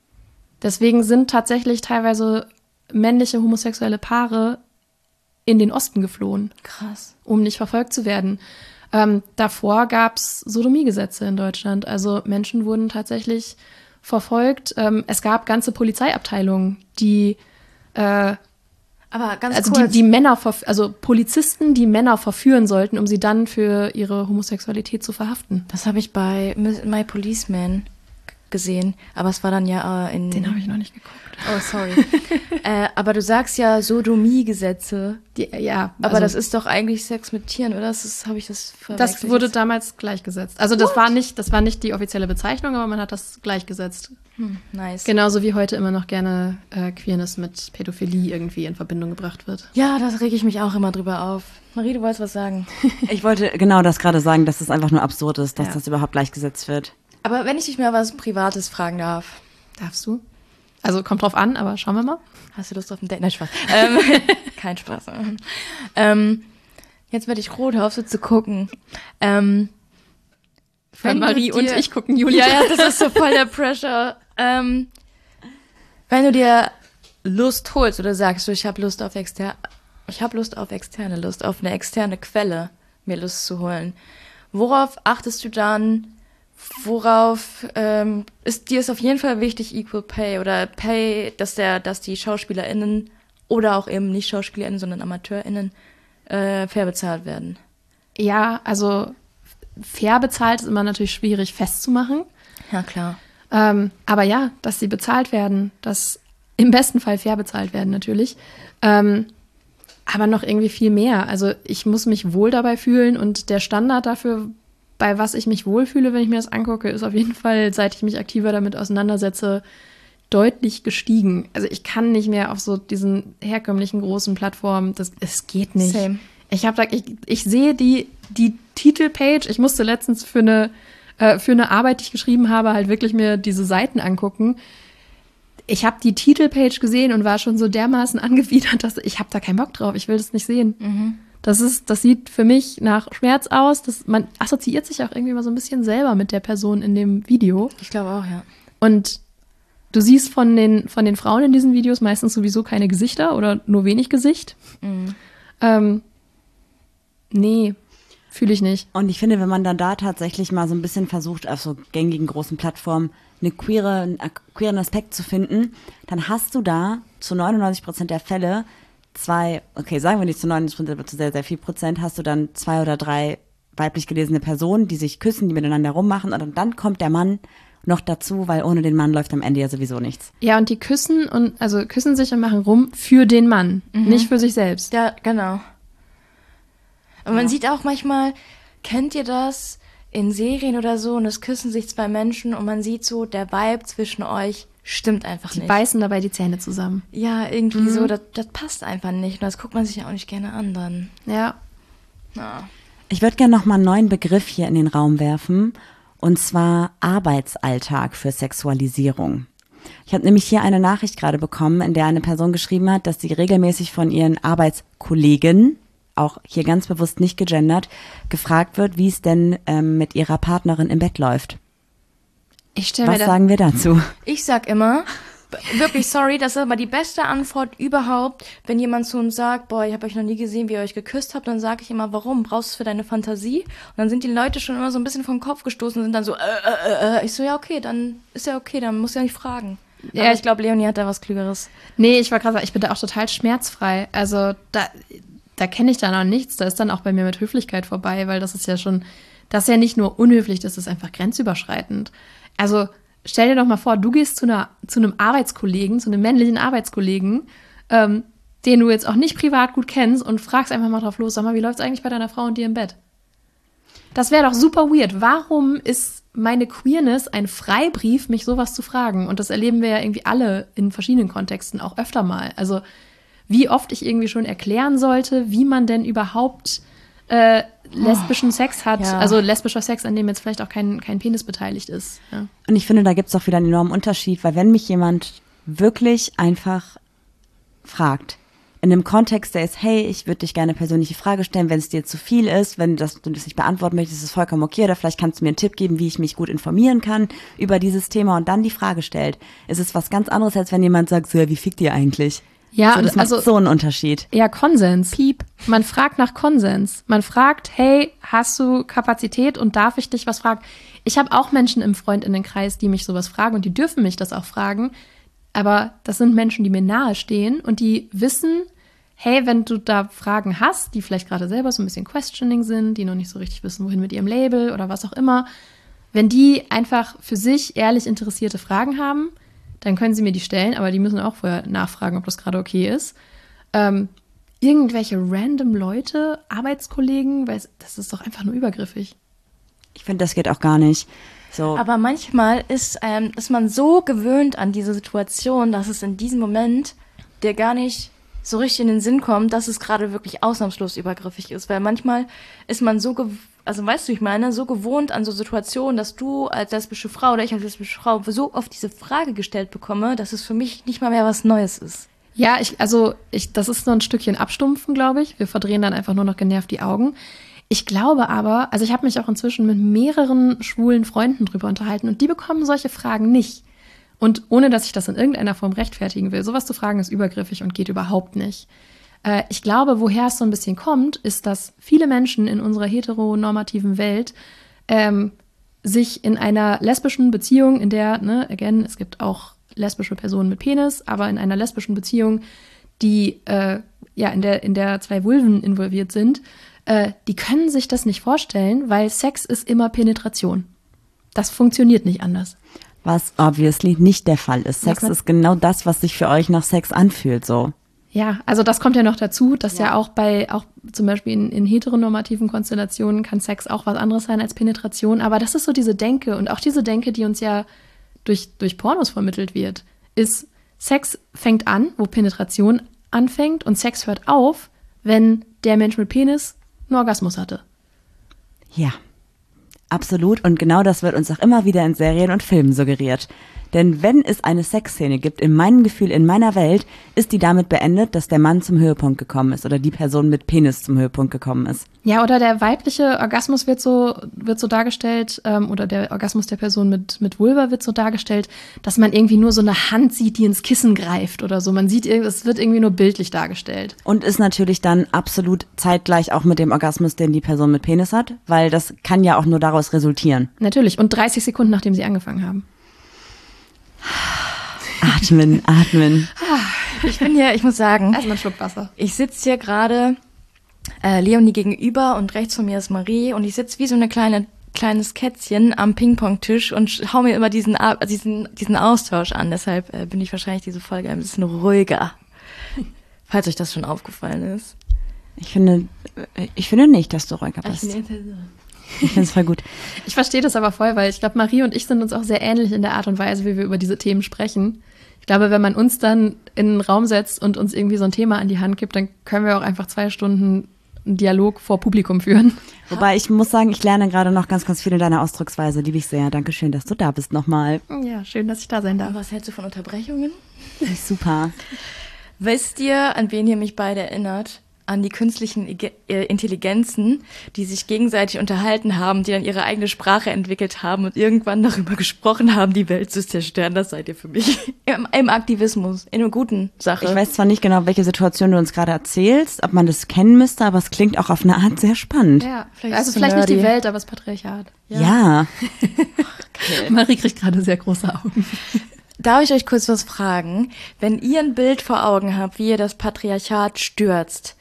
Deswegen sind tatsächlich teilweise männliche homosexuelle Paare in den Osten geflohen, Krass. um nicht verfolgt zu werden. Ähm, davor gab es Sodomiegesetze in Deutschland. Also Menschen wurden tatsächlich verfolgt. Ähm, es gab ganze Polizeiabteilungen, die äh, Aber ganz also die, kurz. die Männer, verf- also Polizisten, die Männer verführen sollten, um sie dann für ihre Homosexualität zu verhaften. Das habe ich bei My Policeman gesehen, aber es war dann ja äh, in... Den habe ich noch nicht geguckt. Oh, sorry. äh, aber du sagst ja Sodomiegesetze, Die, ja, aber also das ist doch eigentlich Sex mit Tieren, oder? Das ist, habe ich das verwechselt? das wurde jetzt? damals gleichgesetzt. Also das war nicht, das war nicht die offizielle Bezeichnung, aber man hat das gleichgesetzt. Hm, nice. Genauso wie heute immer noch gerne äh, Queerness mit Pädophilie irgendwie in Verbindung gebracht wird. Ja, da rege ich mich auch immer drüber auf. Marie, du wolltest was sagen. Ich wollte genau das gerade sagen, dass es einfach nur absurd ist, dass Ja. das überhaupt gleichgesetzt wird. Aber wenn ich dich mal was Privates fragen darf. Darfst du? Also kommt drauf an, aber schauen wir mal. Hast du Lust auf ein Date? Nein, Spaß. ähm, kein Spaß. Ähm, jetzt werde ich rot, hör auf so zu gucken. Ähm, Wenn Marie dir, und ich gucken Juli. Ja, ja, das ist so voll der Pressure. Ähm, wenn du dir Lust holst oder sagst du, ich habe Lust auf externe, ich habe Lust auf externe Lust, auf eine externe Quelle, mir Lust zu holen. Worauf achtest du dann? Worauf ähm, ist dir ist auf jeden Fall wichtig Equal Pay oder Pay, dass der, dass die SchauspielerInnen oder auch eben nicht SchauspielerInnen, sondern AmateurInnen äh, fair bezahlt werden? Ja, also fair bezahlt ist immer natürlich schwierig festzumachen. Ja, klar. Ähm, aber ja, dass sie bezahlt werden, dass im besten Fall fair bezahlt werden natürlich. Ähm, aber noch irgendwie viel mehr. Also ich muss mich wohl dabei fühlen und der Standard dafür, bei was ich mich wohlfühle, wenn ich mir das angucke, ist auf jeden Fall, seit ich mich aktiver damit auseinandersetze, deutlich gestiegen. Also ich kann nicht mehr auf so diesen herkömmlichen großen Plattformen, das, es geht nicht. Same. Ich habe da, ich, ich sehe die, die Titelpage, ich musste letztens für eine, äh, für eine Arbeit, die ich geschrieben habe, halt wirklich mir diese Seiten angucken. Ich habe die Titelpage gesehen und war schon so dermaßen angewidert, dass ich habe da keinen Bock drauf, ich will das nicht sehen. Mhm. Das ist, das sieht für mich nach Schmerz aus. Das, man assoziiert sich auch irgendwie mal so ein bisschen selber mit der Person in dem Video. Ich glaube auch, ja. Und du siehst von den, von den Frauen in diesen Videos meistens sowieso keine Gesichter oder nur wenig Gesicht. Mhm. Ähm, nee, fühle ich nicht. Und ich finde, wenn man dann da tatsächlich mal so ein bisschen versucht, auf so gängigen großen Plattformen eine queere, einen queeren Aspekt zu finden, dann hast du da zu neunundneunzig Prozent der Fälle zwei, okay, sagen wir nicht zu neunundneunzig Prozent, aber zu sehr, sehr viel Prozent, hast du dann zwei oder drei weiblich gelesene Personen, die sich küssen, die miteinander rummachen und dann kommt der Mann noch dazu, weil ohne den Mann läuft am Ende ja sowieso nichts. Ja, und die küssen und also küssen sich und machen rum für den Mann, Mhm. nicht für sich selbst. Ja, genau. Und man Ja. sieht auch manchmal, kennt ihr das in Serien oder so, und es küssen sich zwei Menschen und man sieht so, der Vibe zwischen euch stimmt einfach Die nicht. beißen dabei die Zähne zusammen. Ja, irgendwie Mhm. so, das, das passt einfach nicht. Und das guckt man sich ja auch nicht gerne an dann. Ja. Ja. Ich würde gerne noch mal einen neuen Begriff hier in den Raum werfen, und zwar Arbeitsalltag für Sexualisierung. Ich habe nämlich hier eine Nachricht gerade bekommen, in der eine Person geschrieben hat, dass sie regelmäßig von ihren Arbeitskollegen, auch hier ganz bewusst nicht gegendert, gefragt wird, wie es denn ähm, mit ihrer Partnerin im Bett läuft. Ich stelle mir Was das, sagen wir dazu? Ich sag immer, wirklich sorry, das ist aber die beste Antwort überhaupt, wenn jemand zu uns sagt, boah, ich habe euch noch nie gesehen, wie ihr euch geküsst habt, dann sage ich immer, warum? Brauchst du es für deine Fantasie? Und dann sind die Leute schon immer so ein bisschen vom Kopf gestoßen und sind dann so, äh, äh, äh. Ich so, ja, okay, dann ist ja okay, dann musst du ja nicht fragen. Ja, Aber ich- ich glaube, Leonie hat da was Klügeres. Nee, ich war gerade sagen, ich bin da auch total schmerzfrei. Also da, da kenne ich dann auch nichts. Da ist dann auch bei mir mit Höflichkeit vorbei, weil das ist ja schon, das ist ja nicht nur unhöflich, das ist einfach grenzüberschreitend. Also stell dir doch mal vor, du gehst zu, einer, zu einem Arbeitskollegen, zu einem männlichen Arbeitskollegen, ähm, den du jetzt auch nicht privat gut kennst und fragst einfach mal drauf los, sag mal, wie läuft's eigentlich bei deiner Frau und dir im Bett? Das wäre doch super weird. Warum ist meine Queerness ein Freibrief, mich sowas zu fragen? Und das erleben wir ja irgendwie alle in verschiedenen Kontexten auch öfter mal. Also wie oft ich irgendwie schon erklären sollte, wie man denn überhaupt äh, lesbischen Sex hat. ja. Also lesbischer Sex, an dem jetzt vielleicht auch kein, kein Penis beteiligt ist. Ja. Und ich finde, da gibt es auch wieder einen enormen Unterschied, weil wenn mich jemand wirklich einfach fragt, in einem Kontext, der ist, hey, ich würde dich gerne eine persönliche Frage stellen, wenn es dir zu viel ist, wenn das, du das nicht beantworten möchtest, ist es vollkommen okay, oder vielleicht kannst du mir einen Tipp geben, wie ich mich gut informieren kann über dieses Thema und dann die Frage stellt. Es ist was ganz anderes, als wenn jemand sagt, so, ja, wie fickt ihr eigentlich? Ja, so, und das macht also so einen Unterschied. ja, Konsens. Piep. Man fragt nach Konsens. Man fragt, hey, hast du Kapazität und darf ich dich was fragen? Ich habe auch Menschen im Freundinnenkreis, die mich sowas fragen und die dürfen mich das auch fragen. Aber das sind Menschen, die mir nahestehen und die wissen, hey, wenn du da Fragen hast, die vielleicht gerade selber so ein bisschen questioning sind, die noch nicht so richtig wissen, wohin mit ihrem Label oder was auch immer, wenn die einfach für sich ehrlich interessierte Fragen haben, dann können sie mir die stellen, aber die müssen auch vorher nachfragen, ob das gerade okay ist. Ähm, irgendwelche random Leute, Arbeitskollegen, weil es- das ist doch einfach nur übergriffig. Ich finde, das geht auch gar nicht. So, Aber manchmal ist, ähm, ist man so gewöhnt an diese Situation, dass es in diesem Moment dir gar nicht so richtig in den Sinn kommt, dass es gerade wirklich ausnahmslos übergriffig ist. Weil manchmal ist man so, gew- also weißt du, ich meine, so gewohnt an so Situationen, dass du als lesbische Frau oder ich als lesbische Frau so oft diese Frage gestellt bekomme, dass es für mich nicht mal mehr was Neues ist. Ja, ich, also ich, das ist so ein Stückchen Abstumpfen, glaube ich. Wir verdrehen dann einfach nur noch genervt die Augen. Ich glaube aber, also ich habe mich auch inzwischen mit mehreren schwulen Freunden drüber unterhalten und die bekommen solche Fragen nicht. Und ohne, dass ich das in irgendeiner Form rechtfertigen will, sowas zu fragen ist übergriffig und geht überhaupt nicht. Äh, ich glaube, woher es so ein bisschen kommt, ist, dass viele Menschen in unserer heteronormativen Welt ähm, sich in einer lesbischen Beziehung, in der, ne, again, es gibt auch lesbische Personen mit Penis, aber in einer lesbischen Beziehung, die äh, ja in der, in der zwei Vulven involviert sind, äh, die können sich das nicht vorstellen, weil Sex ist immer Penetration. Das funktioniert nicht anders. Was obviously nicht der Fall ist. Sex ist genau das, was sich für euch nach Sex anfühlt, so. Ja, also das kommt ja noch dazu, dass ja, ja auch bei, auch zum Beispiel in, in heteronormativen Konstellationen kann Sex auch was anderes sein als Penetration, aber das ist so diese Denke und auch diese Denke, die uns ja durch, durch Pornos vermittelt wird, ist, Sex fängt an, wo Penetration anfängt und Sex hört auf, wenn der Mensch mit Penis einen Orgasmus hatte. Ja, absolut. Und genau das wird uns auch immer wieder in Serien und Filmen suggeriert. Denn wenn es eine Sexszene gibt, in meinem Gefühl, in meiner Welt, ist die damit beendet, dass der Mann zum Höhepunkt gekommen ist oder die Person mit Penis zum Höhepunkt gekommen ist. Ja, oder der weibliche Orgasmus wird so, wird so dargestellt, ähm, oder der Orgasmus der Person mit, mit Vulva wird so dargestellt, dass man irgendwie nur so eine Hand sieht, die ins Kissen greift oder so. Man sieht, es wird irgendwie nur bildlich dargestellt. Und ist natürlich dann absolut zeitgleich auch mit dem Orgasmus, den die Person mit Penis hat, weil das kann ja auch nur daraus resultieren. Natürlich, und dreißig Sekunden, nachdem sie angefangen haben. Atmen, atmen. Ich bin hier, ich muss sagen, erstmal einen Schluck Wasser. Ich sitze hier gerade äh, Leonie gegenüber und rechts von mir ist Marie und ich sitze wie so eine kleine kleines Kätzchen am Ping-Pong-Tisch und hau mir immer diesen diesen diesen Austausch an. Deshalb äh, bin ich wahrscheinlich diese Folge ein bisschen ruhiger, falls euch das schon aufgefallen ist. Ich finde, ich finde nicht, dass du ruhiger bist. Ich Ich finde es voll gut. Ich verstehe das aber voll, weil ich glaube, Marie und ich sind uns auch sehr ähnlich in der Art und Weise, wie wir über diese Themen sprechen. Ich glaube, wenn man uns dann in einen Raum setzt und uns irgendwie so ein Thema an die Hand gibt, dann können wir auch einfach zwei Stunden einen Dialog vor Publikum führen. Wobei ich muss sagen, ich lerne gerade noch ganz, ganz viel in deiner Ausdrucksweise. Liebe ich sehr. Dankeschön, dass du da bist nochmal. Ja, schön, dass ich da sein darf. Was hältst du von Unterbrechungen? Super. Wisst ihr, an wen ihr mich beide erinnert? An die künstlichen Intelligenzen, die sich gegenseitig unterhalten haben, die dann ihre eigene Sprache entwickelt haben und irgendwann darüber gesprochen haben, die Welt zu zerstören. Das seid ihr für mich. Im, im Aktivismus, in einer guten Sache. Ich weiß zwar nicht genau, welche Situation du uns gerade erzählst, ob man das kennen müsste, aber es klingt auch auf eine Art sehr spannend. Ja, vielleicht also vielleicht nerdy. Nicht die Welt, aber das Patriarchat. Ja. ja. Okay. Marie kriegt gerade sehr große Augen. Darf ich euch kurz was fragen? Wenn ihr ein Bild vor Augen habt, wie ihr das Patriarchat stürzt,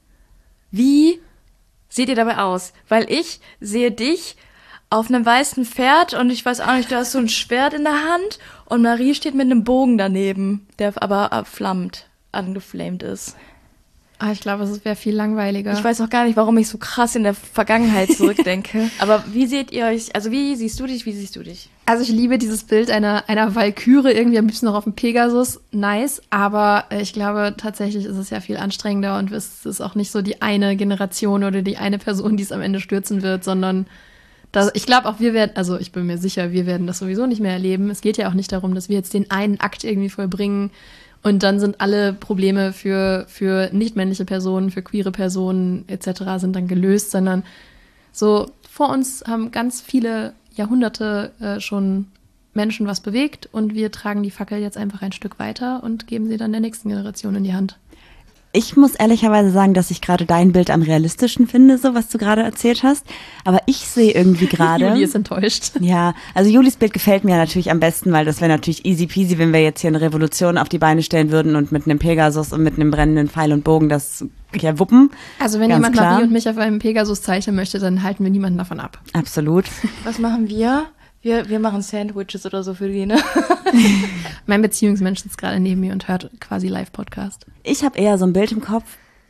wie seht ihr dabei aus? Weil ich sehe dich auf einem weißen Pferd und ich weiß auch nicht, du hast so ein Schwert in der Hand und Marie steht mit einem Bogen daneben, der aber flammt, angeflamed ist. Ah, ich glaube, es wäre viel langweiliger. Ich weiß auch gar nicht, warum ich so krass in der Vergangenheit zurückdenke. Aber wie seht ihr euch, also wie siehst du dich, wie siehst du dich? Also ich liebe dieses Bild einer, einer Walküre, irgendwie am liebsten noch auf dem Pegasus. Nice, aber ich glaube, tatsächlich ist es ja viel anstrengender und es ist auch nicht so die eine Generation oder die eine Person, die es am Ende stürzen wird, sondern das, ich glaube auch wir werden, also ich bin mir sicher, wir werden das sowieso nicht mehr erleben. Es geht ja auch nicht darum, dass wir jetzt den einen Akt irgendwie vollbringen, und dann sind alle Probleme für, für nicht-männliche Personen, für queere Personen et cetera sind dann gelöst, sondern so vor uns haben ganz viele Jahrhunderte äh, schon Menschen was bewegt und wir tragen die Fackel jetzt einfach ein Stück weiter und geben sie dann der nächsten Generation in die Hand. Ich muss ehrlicherweise sagen, dass ich gerade dein Bild am realistischen finde, so was du gerade erzählt hast. Aber ich sehe irgendwie gerade... Juli ist enttäuscht. Ja, also Julis Bild gefällt mir natürlich am besten, weil das wäre natürlich easy peasy, wenn wir jetzt hier eine Revolution auf die Beine stellen würden und mit einem Pegasus und mit einem brennenden Pfeil und Bogen das ja wuppen. Also wenn Ganz jemand klar. Marie und mich auf einem Pegasus zeichnen möchte, dann halten wir niemanden davon ab. Absolut. Was machen wir? Wir, wir machen Sandwiches oder so für die, ne? Mein Beziehungsmensch sitzt gerade neben mir und hört quasi Live-Podcast. Ich habe eher so ein Bild im Kopf,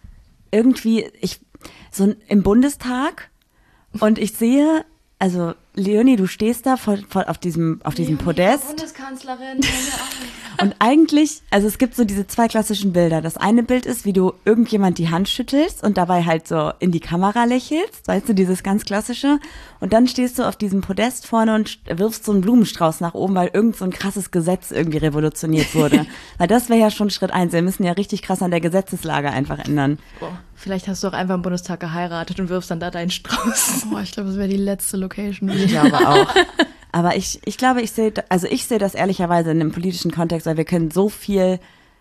irgendwie, ich so im Bundestag und ich sehe, also Leonie, du stehst da vor, vor, auf diesem, auf diesem Podest. Bundeskanzlerin. Und eigentlich, also es gibt so diese zwei klassischen Bilder. Das eine Bild ist, wie du irgendjemand die Hand schüttelst und dabei halt so in die Kamera lächelst, weißt du, dieses ganz klassische. Und dann stehst du auf diesem Podest vorne und wirfst so einen Blumenstrauß nach oben, weil irgend so ein krasses Gesetz irgendwie revolutioniert wurde. Weil das wäre ja schon Schritt eins. Wir müssen ja richtig krass an der Gesetzeslage einfach ändern. Boah, vielleicht hast du auch einfach im Bundestag geheiratet und wirfst dann da deinen Strauß. Boah, ich glaube, das wäre die letzte Location. Ich glaube auch. Aber ich, ich glaube, ich sehe, also ich sehe das ehrlicherweise in einem politischen Kontext, weil wir können so viel,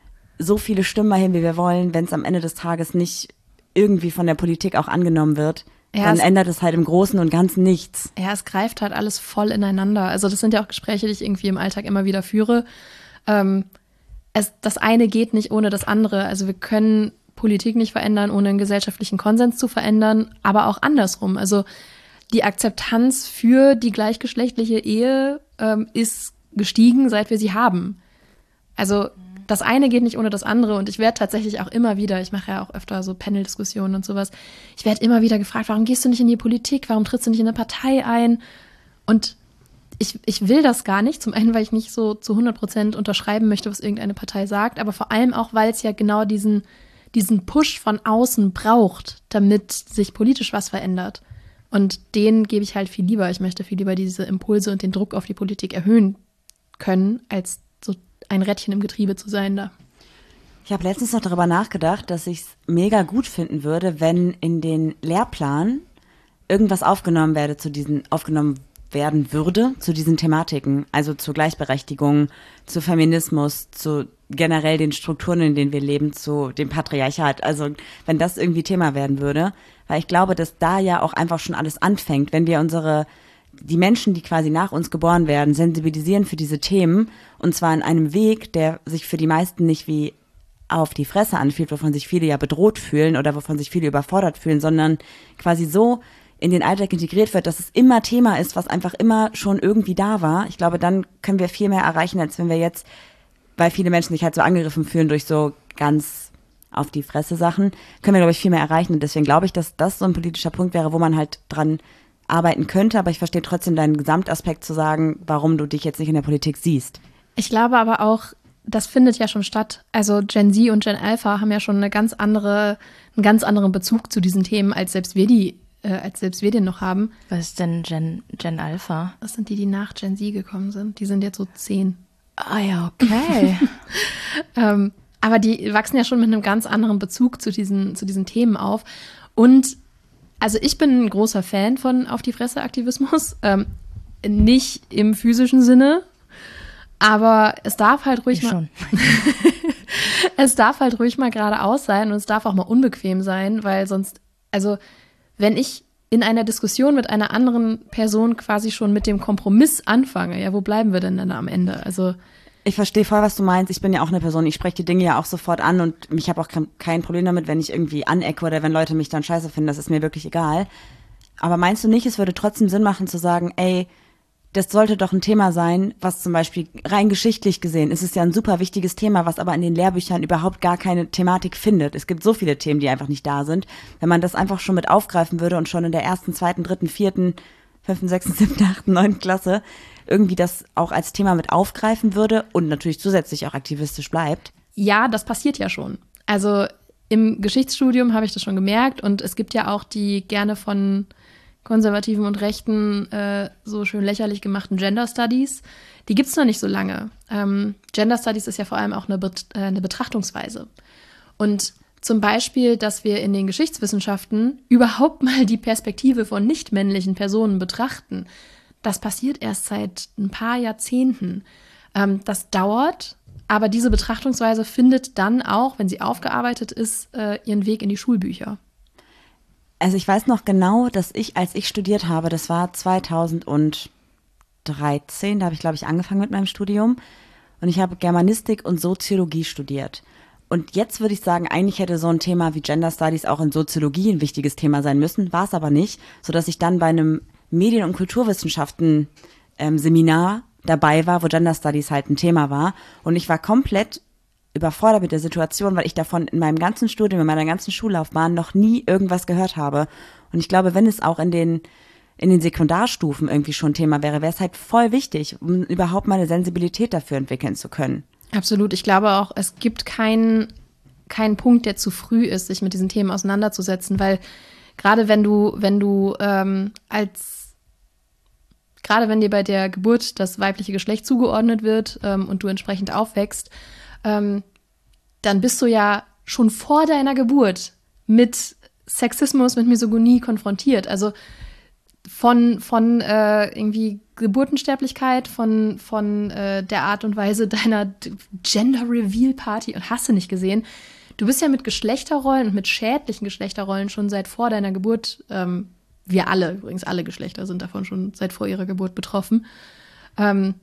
so viele Stimmen mal hin, wie wir wollen, wenn es am Ende des Tages nicht irgendwie von der Politik auch angenommen wird, ja, dann ändert es halt im Großen und Ganzen nichts. Ja, es greift halt alles voll ineinander. Also das sind ja auch Gespräche, die ich irgendwie im Alltag immer wieder führe. Ähm, es, das eine geht nicht ohne das andere. Also wir können Politik nicht verändern, ohne einen gesellschaftlichen Konsens zu verändern, aber auch andersrum. Also die Akzeptanz für die gleichgeschlechtliche Ehe ähm, ist gestiegen, seit wir sie haben. Also das eine geht nicht ohne das andere und ich werde tatsächlich auch immer wieder, ich mache ja auch öfter so Panel-Diskussionen und sowas, ich werde immer wieder gefragt, warum gehst du nicht in die Politik, warum trittst du nicht in eine Partei ein? Und ich, ich will das gar nicht, zum einen, weil ich nicht so zu hundert Prozent unterschreiben möchte, was irgendeine Partei sagt, aber vor allem auch, weil es ja genau diesen, diesen Push von außen braucht, damit sich politisch was verändert. Und den gebe ich halt viel lieber. Ich möchte viel lieber diese Impulse und den Druck auf die Politik erhöhen können, als so ein Rädchen im Getriebe zu sein da. Ich habe letztens noch darüber nachgedacht, dass ich es mega gut finden würde, wenn in den Lehrplan irgendwas aufgenommen werde zu diesen, aufgenommen werden würde zu diesen Thematiken, also zur Gleichberechtigung, zu Feminismus, zu generell den Strukturen, in denen wir leben, zu dem Patriarchat. Also wenn das irgendwie Thema werden würde, weil ich glaube, dass da ja auch einfach schon alles anfängt, wenn wir unsere, die Menschen, die quasi nach uns geboren werden, sensibilisieren für diese Themen und zwar in einem Weg, der sich für die meisten nicht wie auf die Fresse anfühlt, wovon sich viele ja bedroht fühlen oder wovon sich viele überfordert fühlen, sondern quasi so in den Alltag integriert wird, dass es immer Thema ist, was einfach immer schon irgendwie da war. Ich glaube, dann können wir viel mehr erreichen, als wenn wir jetzt, weil viele Menschen sich halt so angegriffen fühlen durch so ganz auf die Fresse Sachen, können wir, glaube ich, viel mehr erreichen. Und deswegen glaube ich, dass das so ein politischer Punkt wäre, wo man halt dran arbeiten könnte. Aber ich verstehe trotzdem deinen Gesamtaspekt zu sagen, warum du dich jetzt nicht in der Politik siehst. Ich glaube aber auch, das findet ja schon statt. Also Gen Z und Gen Alpha haben ja schon eine ganz andere, einen ganz anderen Bezug zu diesen Themen, als selbst wir die Äh, als selbst wir den noch haben. Was ist denn Gen, Gen Alpha? Das sind die, die nach Gen Z gekommen sind. Die sind jetzt so zehn. Ah ja, okay. ähm, aber die wachsen ja schon mit einem ganz anderen Bezug zu diesen, zu diesen Themen auf. Und also ich bin ein großer Fan von Auf die Fresse-Aktivismus. Ähm, nicht im physischen Sinne, aber es darf halt ruhig ich mal schon. es darf halt ruhig mal geradeaus sein und es darf auch mal unbequem sein, weil sonst, also wenn ich in einer Diskussion mit einer anderen Person quasi schon mit dem Kompromiss anfange, ja, wo bleiben wir denn dann am Ende? Also ich verstehe voll, was du meinst. Ich bin ja auch eine Person, ich spreche die Dinge ja auch sofort an und ich habe auch kein Problem damit, wenn ich irgendwie anecke oder wenn Leute mich dann scheiße finden, das ist mir wirklich egal. Aber meinst du nicht, es würde trotzdem Sinn machen zu sagen, ey, das sollte doch ein Thema sein, was zum Beispiel rein geschichtlich gesehen ist es ja ein super wichtiges Thema, was aber in den Lehrbüchern überhaupt gar keine Thematik findet. Es gibt so viele Themen, die einfach nicht da sind. Wenn man das einfach schon mit aufgreifen würde und schon in der ersten, zweiten, dritten, vierten, fünften, sechsten, siebten, achten, neunten Klasse irgendwie das auch als Thema mit aufgreifen würde und natürlich zusätzlich auch aktivistisch bleibt. Ja, das passiert ja schon. Also im Geschichtsstudium habe ich das schon gemerkt und es gibt ja auch die gerne von Konservativen und Rechten äh, so schön lächerlich gemachten Gender Studies. Die gibt es noch nicht so lange. Ähm, Gender Studies ist ja vor allem auch eine, Bet- äh, eine Betrachtungsweise. Und zum Beispiel, dass wir in den Geschichtswissenschaften überhaupt mal die Perspektive von nicht-männlichen Personen betrachten, das passiert erst seit ein paar Jahrzehnten. Ähm, das dauert, aber diese Betrachtungsweise findet dann auch, wenn sie aufgearbeitet ist, äh, ihren Weg in die Schulbücher. Also ich weiß noch genau, dass ich, als ich studiert habe, das war zweitausenddreizehn, da habe ich, glaube ich, angefangen mit meinem Studium und ich habe Germanistik und Soziologie studiert. Und jetzt würde ich sagen, eigentlich hätte so ein Thema wie Gender Studies auch in Soziologie ein wichtiges Thema sein müssen, war es aber nicht, sodass ich dann bei einem Medien- und Kulturwissenschaften ähm, Seminar dabei war, wo Gender Studies halt ein Thema war und ich war komplett überfordert mit der Situation, weil ich davon in meinem ganzen Studium, in meiner ganzen Schullaufbahn noch nie irgendwas gehört habe. Und ich glaube, wenn es auch in den in den Sekundarstufen irgendwie schon Thema wäre, wäre es halt voll wichtig, um überhaupt mal eine Sensibilität dafür entwickeln zu können. Absolut. Ich glaube auch, es gibt keinen keinen Punkt, der zu früh ist, sich mit diesen Themen auseinanderzusetzen, weil gerade wenn du, wenn du ähm, als, gerade wenn dir bei der Geburt das weibliche Geschlecht zugeordnet wird ähm, und du entsprechend aufwächst, ähm, dann bist du ja schon vor deiner Geburt mit Sexismus, mit Misogynie konfrontiert. Also von, von äh, irgendwie Geburtensterblichkeit, von, von äh, der Art und Weise deiner Gender-Reveal-Party und hast du nicht gesehen. Du bist ja mit Geschlechterrollen und mit schädlichen Geschlechterrollen schon seit vor deiner Geburt, ähm, wir alle, übrigens alle Geschlechter sind davon schon seit vor ihrer Geburt betroffen. Ähm,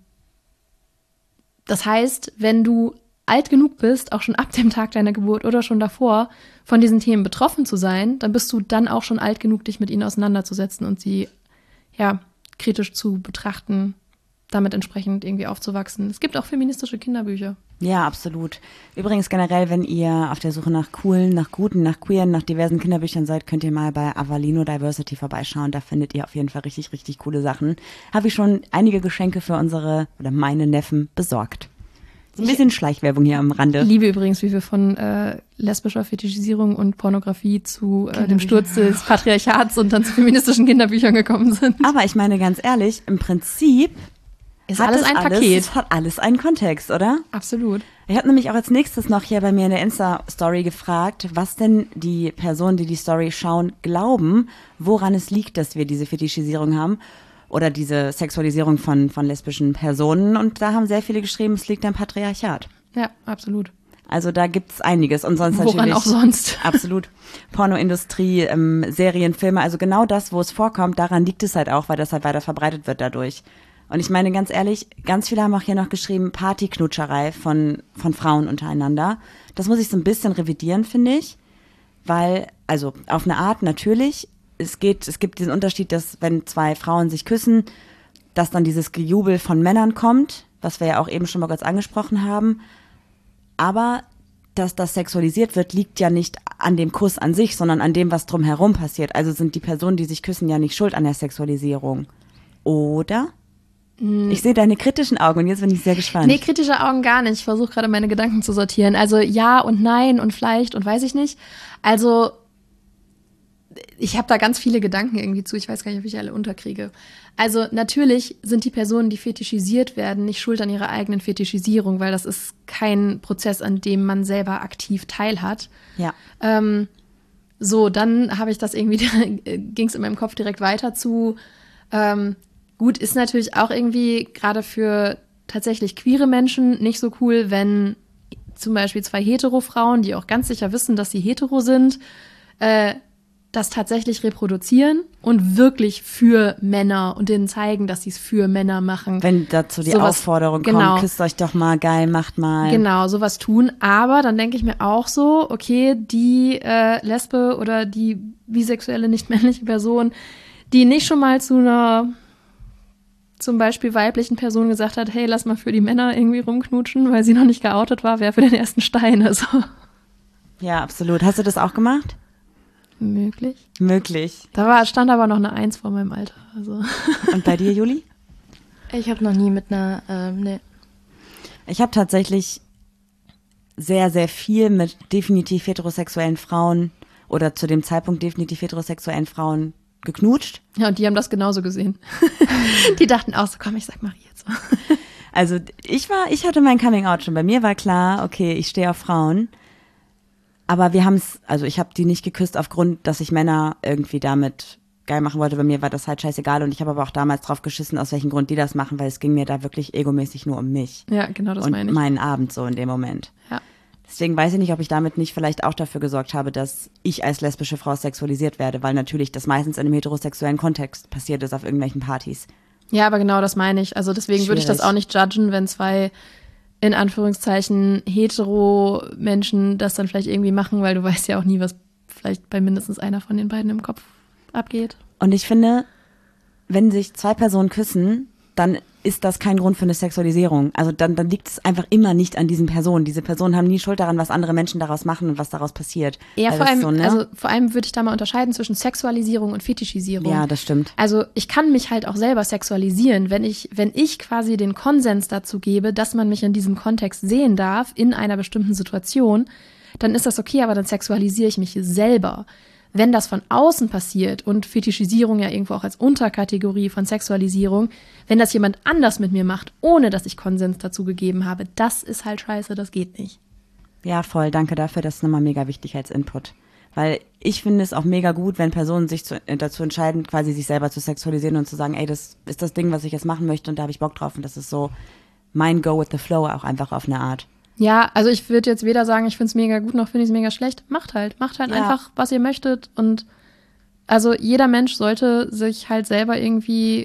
das heißt, wenn du alt genug bist, auch schon ab dem Tag deiner Geburt oder schon davor, von diesen Themen betroffen zu sein, dann bist du dann auch schon alt genug, dich mit ihnen auseinanderzusetzen und sie, ja, kritisch zu betrachten, damit entsprechend irgendwie aufzuwachsen. Es gibt auch feministische Kinderbücher. Ja, absolut. Übrigens generell, wenn ihr auf der Suche nach coolen, nach guten, nach queeren, nach diversen Kinderbüchern seid, könnt ihr mal bei Avalino Diversity vorbeischauen. Da findet ihr auf jeden Fall richtig, richtig coole Sachen. Habe ich schon einige Geschenke für unsere oder meine Neffen besorgt. So ein bisschen ich Schleichwerbung hier am Rande. Ich liebe übrigens, wie wir von äh, lesbischer Fetischisierung und Pornografie zu äh, dem Sturz des Patriarchats und dann zu feministischen Kinderbüchern gekommen sind. Aber ich meine ganz ehrlich, im Prinzip ist alles ein alles, Paket. Es hat alles einen Kontext, oder? Absolut. Ich habe nämlich auch als nächstes noch hier bei mir in der Insta-Story gefragt, was denn die Personen, die die Story schauen, glauben, woran es liegt, dass wir diese Fetischisierung haben. Oder diese Sexualisierung von, von lesbischen Personen. Und da haben sehr viele geschrieben, es liegt am Patriarchat. Ja, absolut. Also da gibt's einiges. Und sonst Woran natürlich. auch sonst. Absolut. Pornoindustrie, ähm, Serien, Filme, also genau das, wo es vorkommt, daran liegt es halt auch, weil das halt weiter verbreitet wird dadurch. Und ich meine, ganz ehrlich, ganz viele haben auch hier noch geschrieben, Partyknutscherei von, von Frauen untereinander. Das muss ich so ein bisschen revidieren, finde ich. Weil, also auf eine Art natürlich, Es geht, es gibt diesen Unterschied, dass wenn zwei Frauen sich küssen, dass dann dieses Gejubel von Männern kommt, was wir ja auch eben schon mal kurz angesprochen haben. Aber dass das sexualisiert wird, liegt ja nicht an dem Kuss an sich, sondern an dem, was drumherum passiert. Also sind die Personen, die sich küssen, ja nicht schuld an der Sexualisierung. Oder? Mm. Ich sehe deine kritischen Augen und jetzt bin ich sehr gespannt. Nee, kritische Augen gar nicht. Ich versuche gerade meine Gedanken zu sortieren. Also ja und nein und vielleicht und weiß ich nicht. Also ich habe da ganz viele Gedanken irgendwie zu. Ich weiß gar nicht, ob ich alle unterkriege. Also natürlich sind die Personen, die fetischisiert werden, nicht schuld an ihrer eigenen Fetischisierung, weil das ist kein Prozess, an dem man selber aktiv teilhat. Ja. Ähm, so, dann habe ich das irgendwie, ging es in meinem Kopf direkt weiter zu. Ähm, gut, ist natürlich auch irgendwie gerade für tatsächlich queere Menschen nicht so cool, wenn zum Beispiel zwei Hetero-Frauen, die auch ganz sicher wissen, dass sie hetero sind, äh, das tatsächlich reproduzieren und wirklich für Männer und denen zeigen, dass sie es für Männer machen. Wenn dazu die sowas, Aufforderung genau. kommt, küsst euch doch mal, geil, macht mal. Genau, sowas tun. Aber dann denke ich mir auch so, okay, die äh, Lesbe oder die bisexuelle, nicht männliche Person, die nicht schon mal zu einer zum Beispiel weiblichen Person gesagt hat, hey, lass mal für die Männer irgendwie rumknutschen, weil sie noch nicht geoutet war, wer für den ersten Stein. Also. Ja, absolut. Hast du das auch gemacht? Möglich. Möglich. Da war, stand aber noch eine Eins vor meinem Alter. Also. Und bei dir, Juli? Ich habe noch nie mit einer, ähm, ne. Ich habe tatsächlich sehr, sehr viel mit definitiv heterosexuellen Frauen oder zu dem Zeitpunkt definitiv heterosexuellen Frauen geknutscht. Ja, und die haben das genauso gesehen. Die dachten auch so, komm, ich sag Marie jetzt. Also ich war, ich hatte mein Coming Out schon. Bei mir war klar, okay, ich stehe auf Frauen. Aber wir haben es, also ich habe die nicht geküsst aufgrund, dass ich Männer irgendwie damit geil machen wollte. Bei mir war das halt scheißegal und ich habe aber auch damals drauf geschissen, aus welchem Grund die das machen, weil es ging mir da wirklich egomäßig nur um mich. Ja, genau, das und meine ich. meinen Abend so in dem Moment. Ja. Deswegen weiß ich nicht, ob ich damit nicht vielleicht auch dafür gesorgt habe, dass ich als lesbische Frau sexualisiert werde, weil natürlich das meistens in einem heterosexuellen Kontext passiert ist auf irgendwelchen Partys. Ja, aber genau das meine ich. Also deswegen würde ich das auch nicht judgen, wenn zwei in Anführungszeichen hetero-Menschen das dann vielleicht irgendwie machen, weil du weißt ja auch nie, was vielleicht bei mindestens einer von den beiden im Kopf abgeht. Und ich finde, wenn sich zwei Personen küssen, dann ist das kein Grund für eine Sexualisierung. Also dann, dann liegt es einfach immer nicht an diesen Personen. Diese Personen haben nie Schuld daran, was andere Menschen daraus machen und was daraus passiert. Ja, Weil vor das allem, so, ne? also vor allem würde ich da mal unterscheiden zwischen Sexualisierung und Fetischisierung. Ja, das stimmt. Also ich kann mich halt auch selber sexualisieren, wenn ich, wenn ich quasi den Konsens dazu gebe, dass man mich in diesem Kontext sehen darf, in einer bestimmten Situation, dann ist das okay, aber dann sexualisiere ich mich selber. Wenn das von außen passiert und Fetischisierung ja irgendwo auch als Unterkategorie von Sexualisierung, wenn das jemand anders mit mir macht, ohne dass ich Konsens dazu gegeben habe, das ist halt scheiße, das geht nicht. Ja, voll, danke dafür, das ist nochmal mega wichtig als Input. Weil ich finde es auch mega gut, wenn Personen sich zu, äh, dazu entscheiden, quasi sich selber zu sexualisieren und zu sagen, ey, das ist das Ding, was ich jetzt machen möchte und da habe ich Bock drauf und das ist so mein Go with the Flow auch einfach auf eine Art. Ja, also ich würde jetzt weder sagen, ich finde es mega gut, noch finde ich es mega schlecht. Macht halt, macht halt Ja. einfach, was ihr möchtet. Und also jeder Mensch sollte sich halt selber irgendwie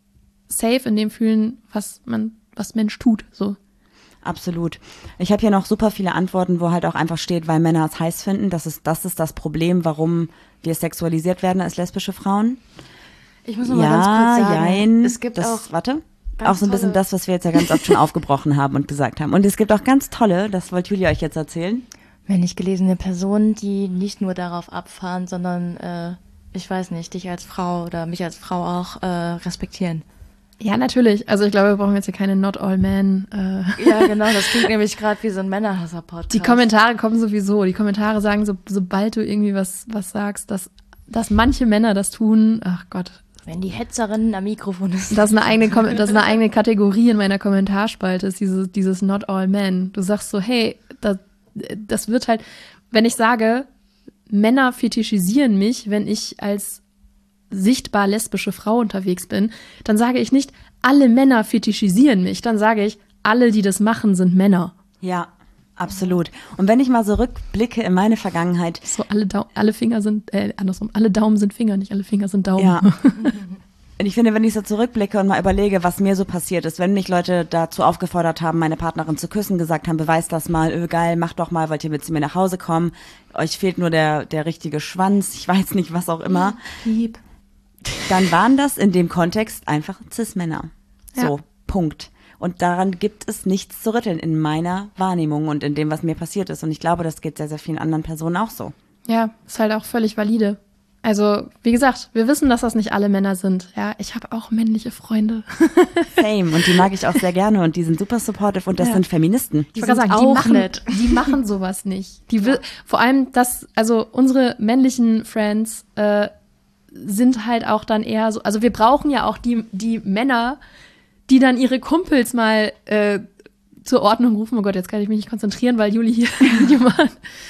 safe in dem fühlen, was man, was Mensch tut. So. Absolut. Ich habe hier noch super viele Antworten, wo halt auch einfach steht, weil Männer es heiß finden. Das ist, das ist das Problem, warum wir sexualisiert werden als lesbische Frauen. Ich muss noch mal ganz kurz sagen, jein. es gibt das, auch warte. ganz Auch so ein bisschen tolle- das, was wir jetzt ja ganz oft schon aufgebrochen haben und gesagt haben. Und es gibt auch ganz tolle, das wollte Julia euch jetzt erzählen. männlich gelesene Personen, die nicht nur darauf abfahren, sondern, äh, ich weiß nicht, dich als Frau oder mich als Frau auch äh, respektieren. Ja, natürlich. Also ich glaube, wir brauchen jetzt hier keine Not All Men. Äh. Ja, genau, das klingt nämlich gerade wie so ein Männerhasser-Podcast. Die Kommentare kommen sowieso. Die Kommentare sagen, so, sobald du irgendwie was, was sagst, dass, dass manche Männer das tun, ach Gott. Wenn die Hetzerin am Mikrofon ist. Das ist eine eigene, Kom- das ist eine eigene Kategorie in meiner Kommentarspalte, ist dieses, dieses Not All Men. Du sagst so, hey, das, das wird halt, wenn ich sage, Männer fetischisieren mich, wenn ich als sichtbar lesbische Frau unterwegs bin, dann sage ich nicht, alle Männer fetischisieren mich. Dann sage ich, alle, die das machen, sind Männer. Ja, absolut. Und wenn ich mal so rückblicke in meine Vergangenheit, So, alle, Dau- alle Finger sind, äh, andersrum, alle Daumen sind Finger, nicht alle Finger sind Daumen. ja. Und ich finde, wenn ich so zurückblicke und mal überlege, was mir so passiert ist, wenn mich Leute dazu aufgefordert haben, meine Partnerin zu küssen, gesagt haben, beweist das mal, öh, geil, macht doch mal, wollt ihr mit zu mir nach Hause kommen, euch fehlt nur der, der richtige Schwanz, ich weiß nicht, was auch immer, Piep. dann waren das in dem Kontext einfach Cis-Männer. So, Ja. Punkt. Und daran gibt es nichts zu rütteln in meiner Wahrnehmung und in dem, was mir passiert ist. Und ich glaube, das geht sehr, sehr vielen anderen Personen auch so. Ja, ist halt auch völlig valide. Also, wie gesagt, wir wissen, dass das nicht alle Männer sind. Ja, ich habe auch männliche Freunde. Same. Und die mag ich auch sehr gerne und die sind super supportive und das Ja. sind Feministen. Ich Die wollte sind gerade sagen, die auch machen, nett. die machen sowas nicht. Die will, vor allem das, also unsere männlichen Friends äh, sind halt auch dann eher so, also wir brauchen ja auch die, die Männer, die dann ihre Kumpels mal äh, zur Ordnung rufen. Oh Gott, jetzt kann ich mich nicht konzentrieren, weil Juli hier ein Video macht.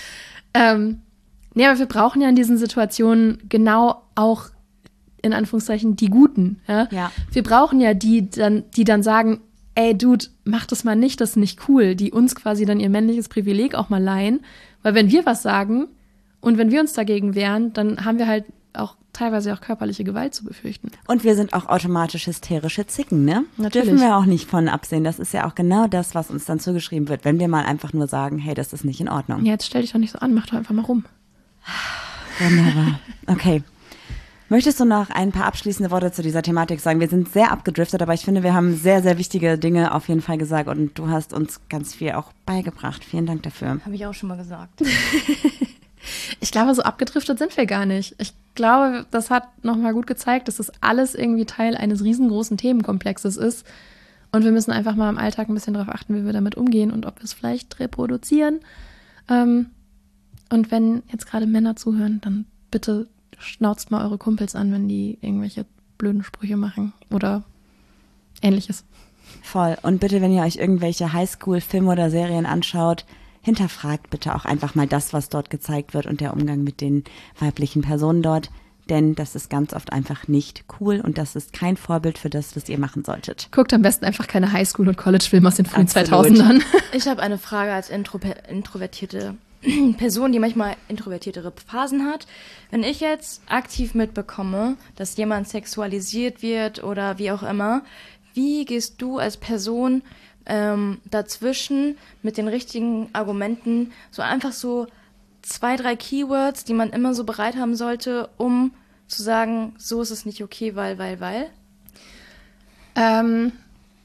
Ähm, nee, aber wir brauchen ja in diesen Situationen genau auch in Anführungszeichen die Guten. Ja? Ja. Wir brauchen ja die dann, die dann sagen, ey Dude, mach das mal nicht, das ist nicht cool, die uns quasi dann ihr männliches Privileg auch mal leihen. Weil wenn wir was sagen und wenn wir uns dagegen wehren, dann haben wir halt auch teilweise auch körperliche Gewalt zu befürchten. Und wir sind auch automatisch hysterische Zicken, ne? Natürlich. Dürfen wir auch nicht von absehen. Das ist ja auch genau das, was uns dann zugeschrieben wird, wenn wir mal einfach nur sagen, hey, das ist nicht in Ordnung. Ja, jetzt stell dich doch nicht so an, mach doch einfach mal rum. Wunderbar. Okay. Möchtest du noch ein paar abschließende Worte zu dieser Thematik sagen? Wir sind sehr abgedriftet, aber ich finde, wir haben sehr, sehr wichtige Dinge auf jeden Fall gesagt und du hast uns ganz viel auch beigebracht. Vielen Dank dafür. Habe ich auch schon mal gesagt. Ich glaube, so abgedriftet sind wir gar nicht. Ich glaube, das hat nochmal gut gezeigt, dass das alles irgendwie Teil eines riesengroßen Themenkomplexes ist. Und wir müssen einfach mal im Alltag ein bisschen darauf achten, wie wir damit umgehen und ob wir es vielleicht reproduzieren. Ähm, und wenn jetzt gerade Männer zuhören, dann bitte schnauzt mal eure Kumpels an, wenn die irgendwelche blöden Sprüche machen oder Ähnliches. Voll. Und bitte, wenn ihr euch irgendwelche Highschool-Filme oder Serien anschaut, hinterfragt bitte auch einfach mal das, was dort gezeigt wird und der Umgang mit den weiblichen Personen dort. Denn das ist ganz oft einfach nicht cool und das ist kein Vorbild für das, was ihr machen solltet. Guckt am besten einfach keine Highschool- und College-Filme aus den frühen Absolut. zweitausendern. Ich habe eine Frage als intro introvertierte Person, die manchmal introvertiertere Phasen hat. Wenn ich jetzt aktiv mitbekomme, dass jemand sexualisiert wird oder wie auch immer, wie gehst du als Person ähm, dazwischen mit den richtigen Argumenten, so einfach so zwei, drei Keywords, die man immer so bereit haben sollte, um zu sagen, so ist es nicht okay, weil, weil, weil? Ähm,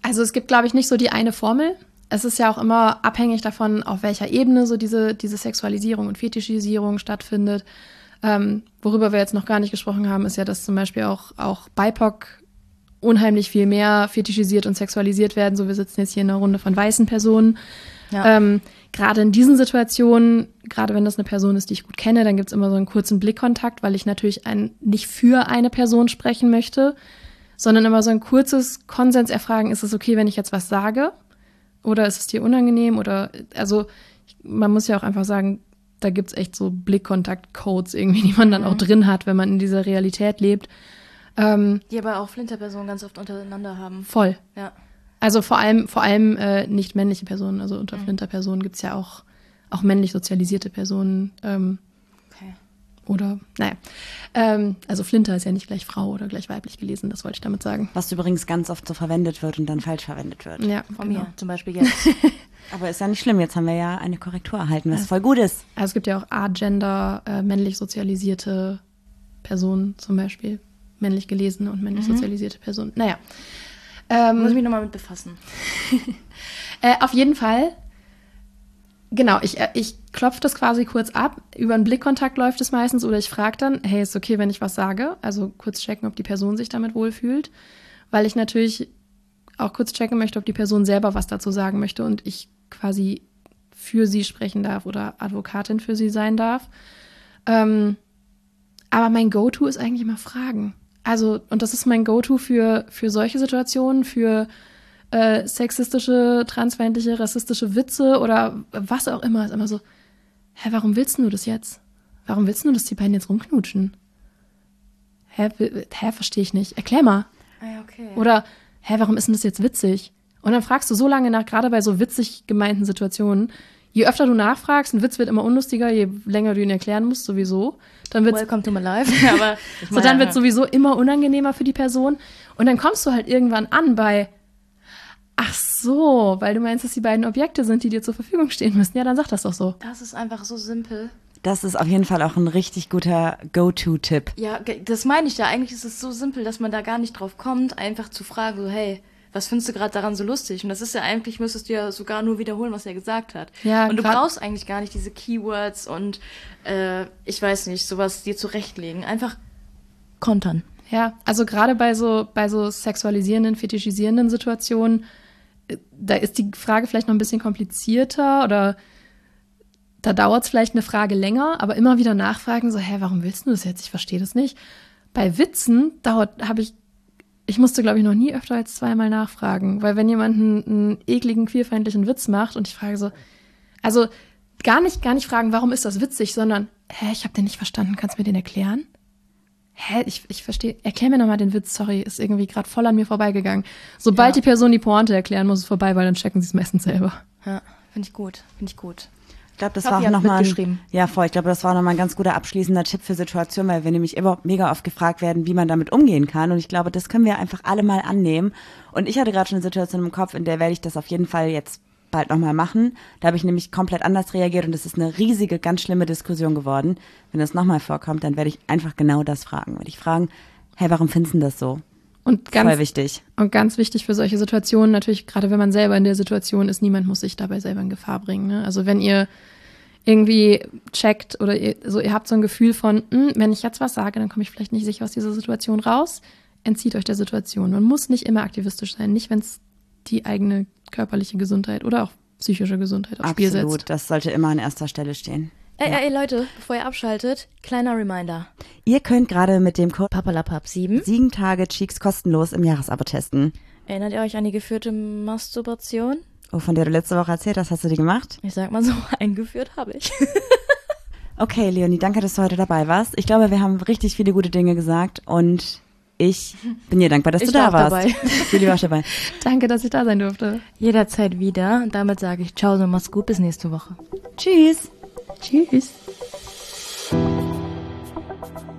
Also es gibt, glaube ich, nicht so die eine Formel. Es ist ja auch immer abhängig davon, auf welcher Ebene so diese, diese Sexualisierung und Fetischisierung stattfindet. Ähm, worüber wir jetzt noch gar nicht gesprochen haben, ist ja, dass zum Beispiel auch, auch B I P O C unheimlich viel mehr fetischisiert und sexualisiert werden. So, wir sitzen jetzt hier in einer Runde von weißen Personen. Ja. Ähm, gerade in diesen Situationen, gerade wenn das eine Person ist, die ich gut kenne, dann gibt es immer so einen kurzen Blickkontakt, weil ich natürlich ein, nicht für eine Person sprechen möchte, sondern immer so ein kurzes Konsens erfragen, ist es okay, wenn ich jetzt was sage? Oder ist es dir unangenehm? Oder, also, man muss ja auch einfach sagen, da gibt es echt so Blickkontakt-Codes irgendwie, die man dann mhm. auch drin hat, wenn man in dieser Realität lebt. Ähm, die aber auch Flinterpersonen ganz oft untereinander haben. Voll. Ja. Also vor allem, vor allem äh, nicht männliche Personen. Also unter mhm. Flinterpersonen gibt es ja auch, auch männlich sozialisierte Personen. Ähm, okay. Oder, naja. Ähm, also Flinter ist ja nicht gleich Frau oder gleich weiblich gelesen, das wollte ich damit sagen. Was übrigens ganz oft so verwendet wird und dann falsch verwendet wird. Ja, von genau. mir zum Beispiel jetzt. Aber ist ja nicht schlimm, jetzt haben wir ja eine Korrektur erhalten, was ja. voll gut ist. Also es gibt ja auch agender, äh, männlich sozialisierte Personen zum Beispiel. Männlich gelesene und männlich mhm. sozialisierte Personen. Naja. Ähm, Muss ich mich nochmal mit befassen. äh, auf jeden Fall, genau, ich, ich klopfe das quasi kurz ab. Über einen Blickkontakt läuft es meistens oder ich frage dann, hey, ist okay, wenn ich was sage? Also kurz checken, ob die Person sich damit wohlfühlt. Weil ich natürlich auch kurz checken möchte, ob die Person selber was dazu sagen möchte und ich quasi für sie sprechen darf oder Advokatin für sie sein darf. Ähm, aber mein Go-To ist eigentlich immer Fragen. Also, und das ist mein Go-To für, für solche Situationen, für äh, sexistische, transfeindliche, rassistische Witze oder was auch immer. Ist immer so, hä, warum willst du das jetzt? Warum willst du, dass die beiden jetzt rumknutschen? Hä, hä, verstehe ich nicht. Erklär mal. Ah, okay. Oder, hä, warum ist denn das jetzt witzig? Und dann fragst du so lange nach, gerade bei so witzig gemeinten Situationen, je öfter du nachfragst, ein Witz wird immer unlustiger, je länger du ihn erklären musst, sowieso. Dann wird's, Welcome to my life. Aber so, dann wird es sowieso immer unangenehmer für die Person. Und dann kommst du halt irgendwann an bei, ach so, weil du meinst, dass die beiden Objekte sind, die dir zur Verfügung stehen müssen. Ja, dann sag das doch so. Das ist einfach so simpel. Das ist auf jeden Fall auch ein richtig guter Go-To-Tipp. Ja, das meine ich ja. Eigentlich ist es so simpel, dass man da gar nicht drauf kommt, einfach zu fragen, so, hey, was findest du gerade daran so lustig? Und das ist ja eigentlich, müsstest du ja sogar nur wiederholen, was er gesagt hat. Ja, und du brauchst eigentlich gar nicht diese Keywords und äh, ich weiß nicht, sowas dir zurechtlegen. Einfach kontern. Ja, also gerade bei so, bei so sexualisierenden, fetischisierenden Situationen, da ist die Frage vielleicht noch ein bisschen komplizierter oder da dauert es vielleicht eine Frage länger, aber immer wieder nachfragen, so, hä, warum willst du das jetzt? Ich verstehe das nicht. Bei Witzen dauert, habe ich Ich musste, glaube ich, noch nie öfter als zweimal nachfragen. Weil wenn jemand einen, einen ekligen, queerfeindlichen Witz macht und ich frage so, also gar nicht, gar nicht fragen, warum ist das witzig, sondern, hä, ich habe den nicht verstanden, kannst du mir den erklären? Hä, ich, ich verstehe, erklär mir nochmal den Witz, sorry, ist irgendwie gerade voll an mir vorbeigegangen. Sobald ja. die Person die Pointe erklären muss, es vorbei, weil dann checken sie es meistens selber. Ja, finde ich gut, finde ich gut. Ich glaube, das war auch nochmal ein, ja, voll. Ich glaube, das war nochmal ein ganz guter abschließender Tipp für Situationen, weil wir nämlich immer mega oft gefragt werden, wie man damit umgehen kann. Und ich glaube, das können wir einfach alle mal annehmen. Und ich hatte gerade schon eine Situation im Kopf, in der werde ich das auf jeden Fall jetzt bald nochmal machen. Da habe ich nämlich komplett anders reagiert und das ist eine riesige, ganz schlimme Diskussion geworden. Wenn das nochmal vorkommt, dann werde ich einfach genau das fragen. Werde ich fragen, hey, warum findest du das so? Und ganz, voll wichtig. Und ganz wichtig für solche Situationen, natürlich, gerade wenn man selber in der Situation ist, niemand muss sich dabei selber in Gefahr bringen. Ne? Also wenn ihr irgendwie checkt oder ihr, so, ihr habt so ein Gefühl von, mh, wenn ich jetzt was sage, dann komme ich vielleicht nicht sicher aus dieser Situation raus, entzieht euch der Situation. Man muss nicht immer aktivistisch sein, nicht wenn es die eigene körperliche Gesundheit oder auch psychische Gesundheit aufs Spiel setzt. Absolut, das sollte immer an erster Stelle stehen. Ey, ja. ey, Leute, bevor ihr abschaltet, kleiner Reminder. Ihr könnt gerade mit dem Code Papalapap sieben sieben Tage Cheeks kostenlos im Jahresabo testen. Erinnert ihr euch an die geführte Masturbation? Oh, von der du letzte Woche erzählt hast, hast du die gemacht? Ich sag mal so, eingeführt habe ich. Okay, Leonie, danke, dass du heute dabei warst. Ich glaube, wir haben richtig viele gute Dinge gesagt und ich bin dir dankbar, dass ich du da warst. Dabei. Juli war dabei. Danke, dass ich da sein durfte. Jederzeit wieder. Und damit sage ich ciao und mach's gut, bis nächste Woche. Tschüss. Tschüss.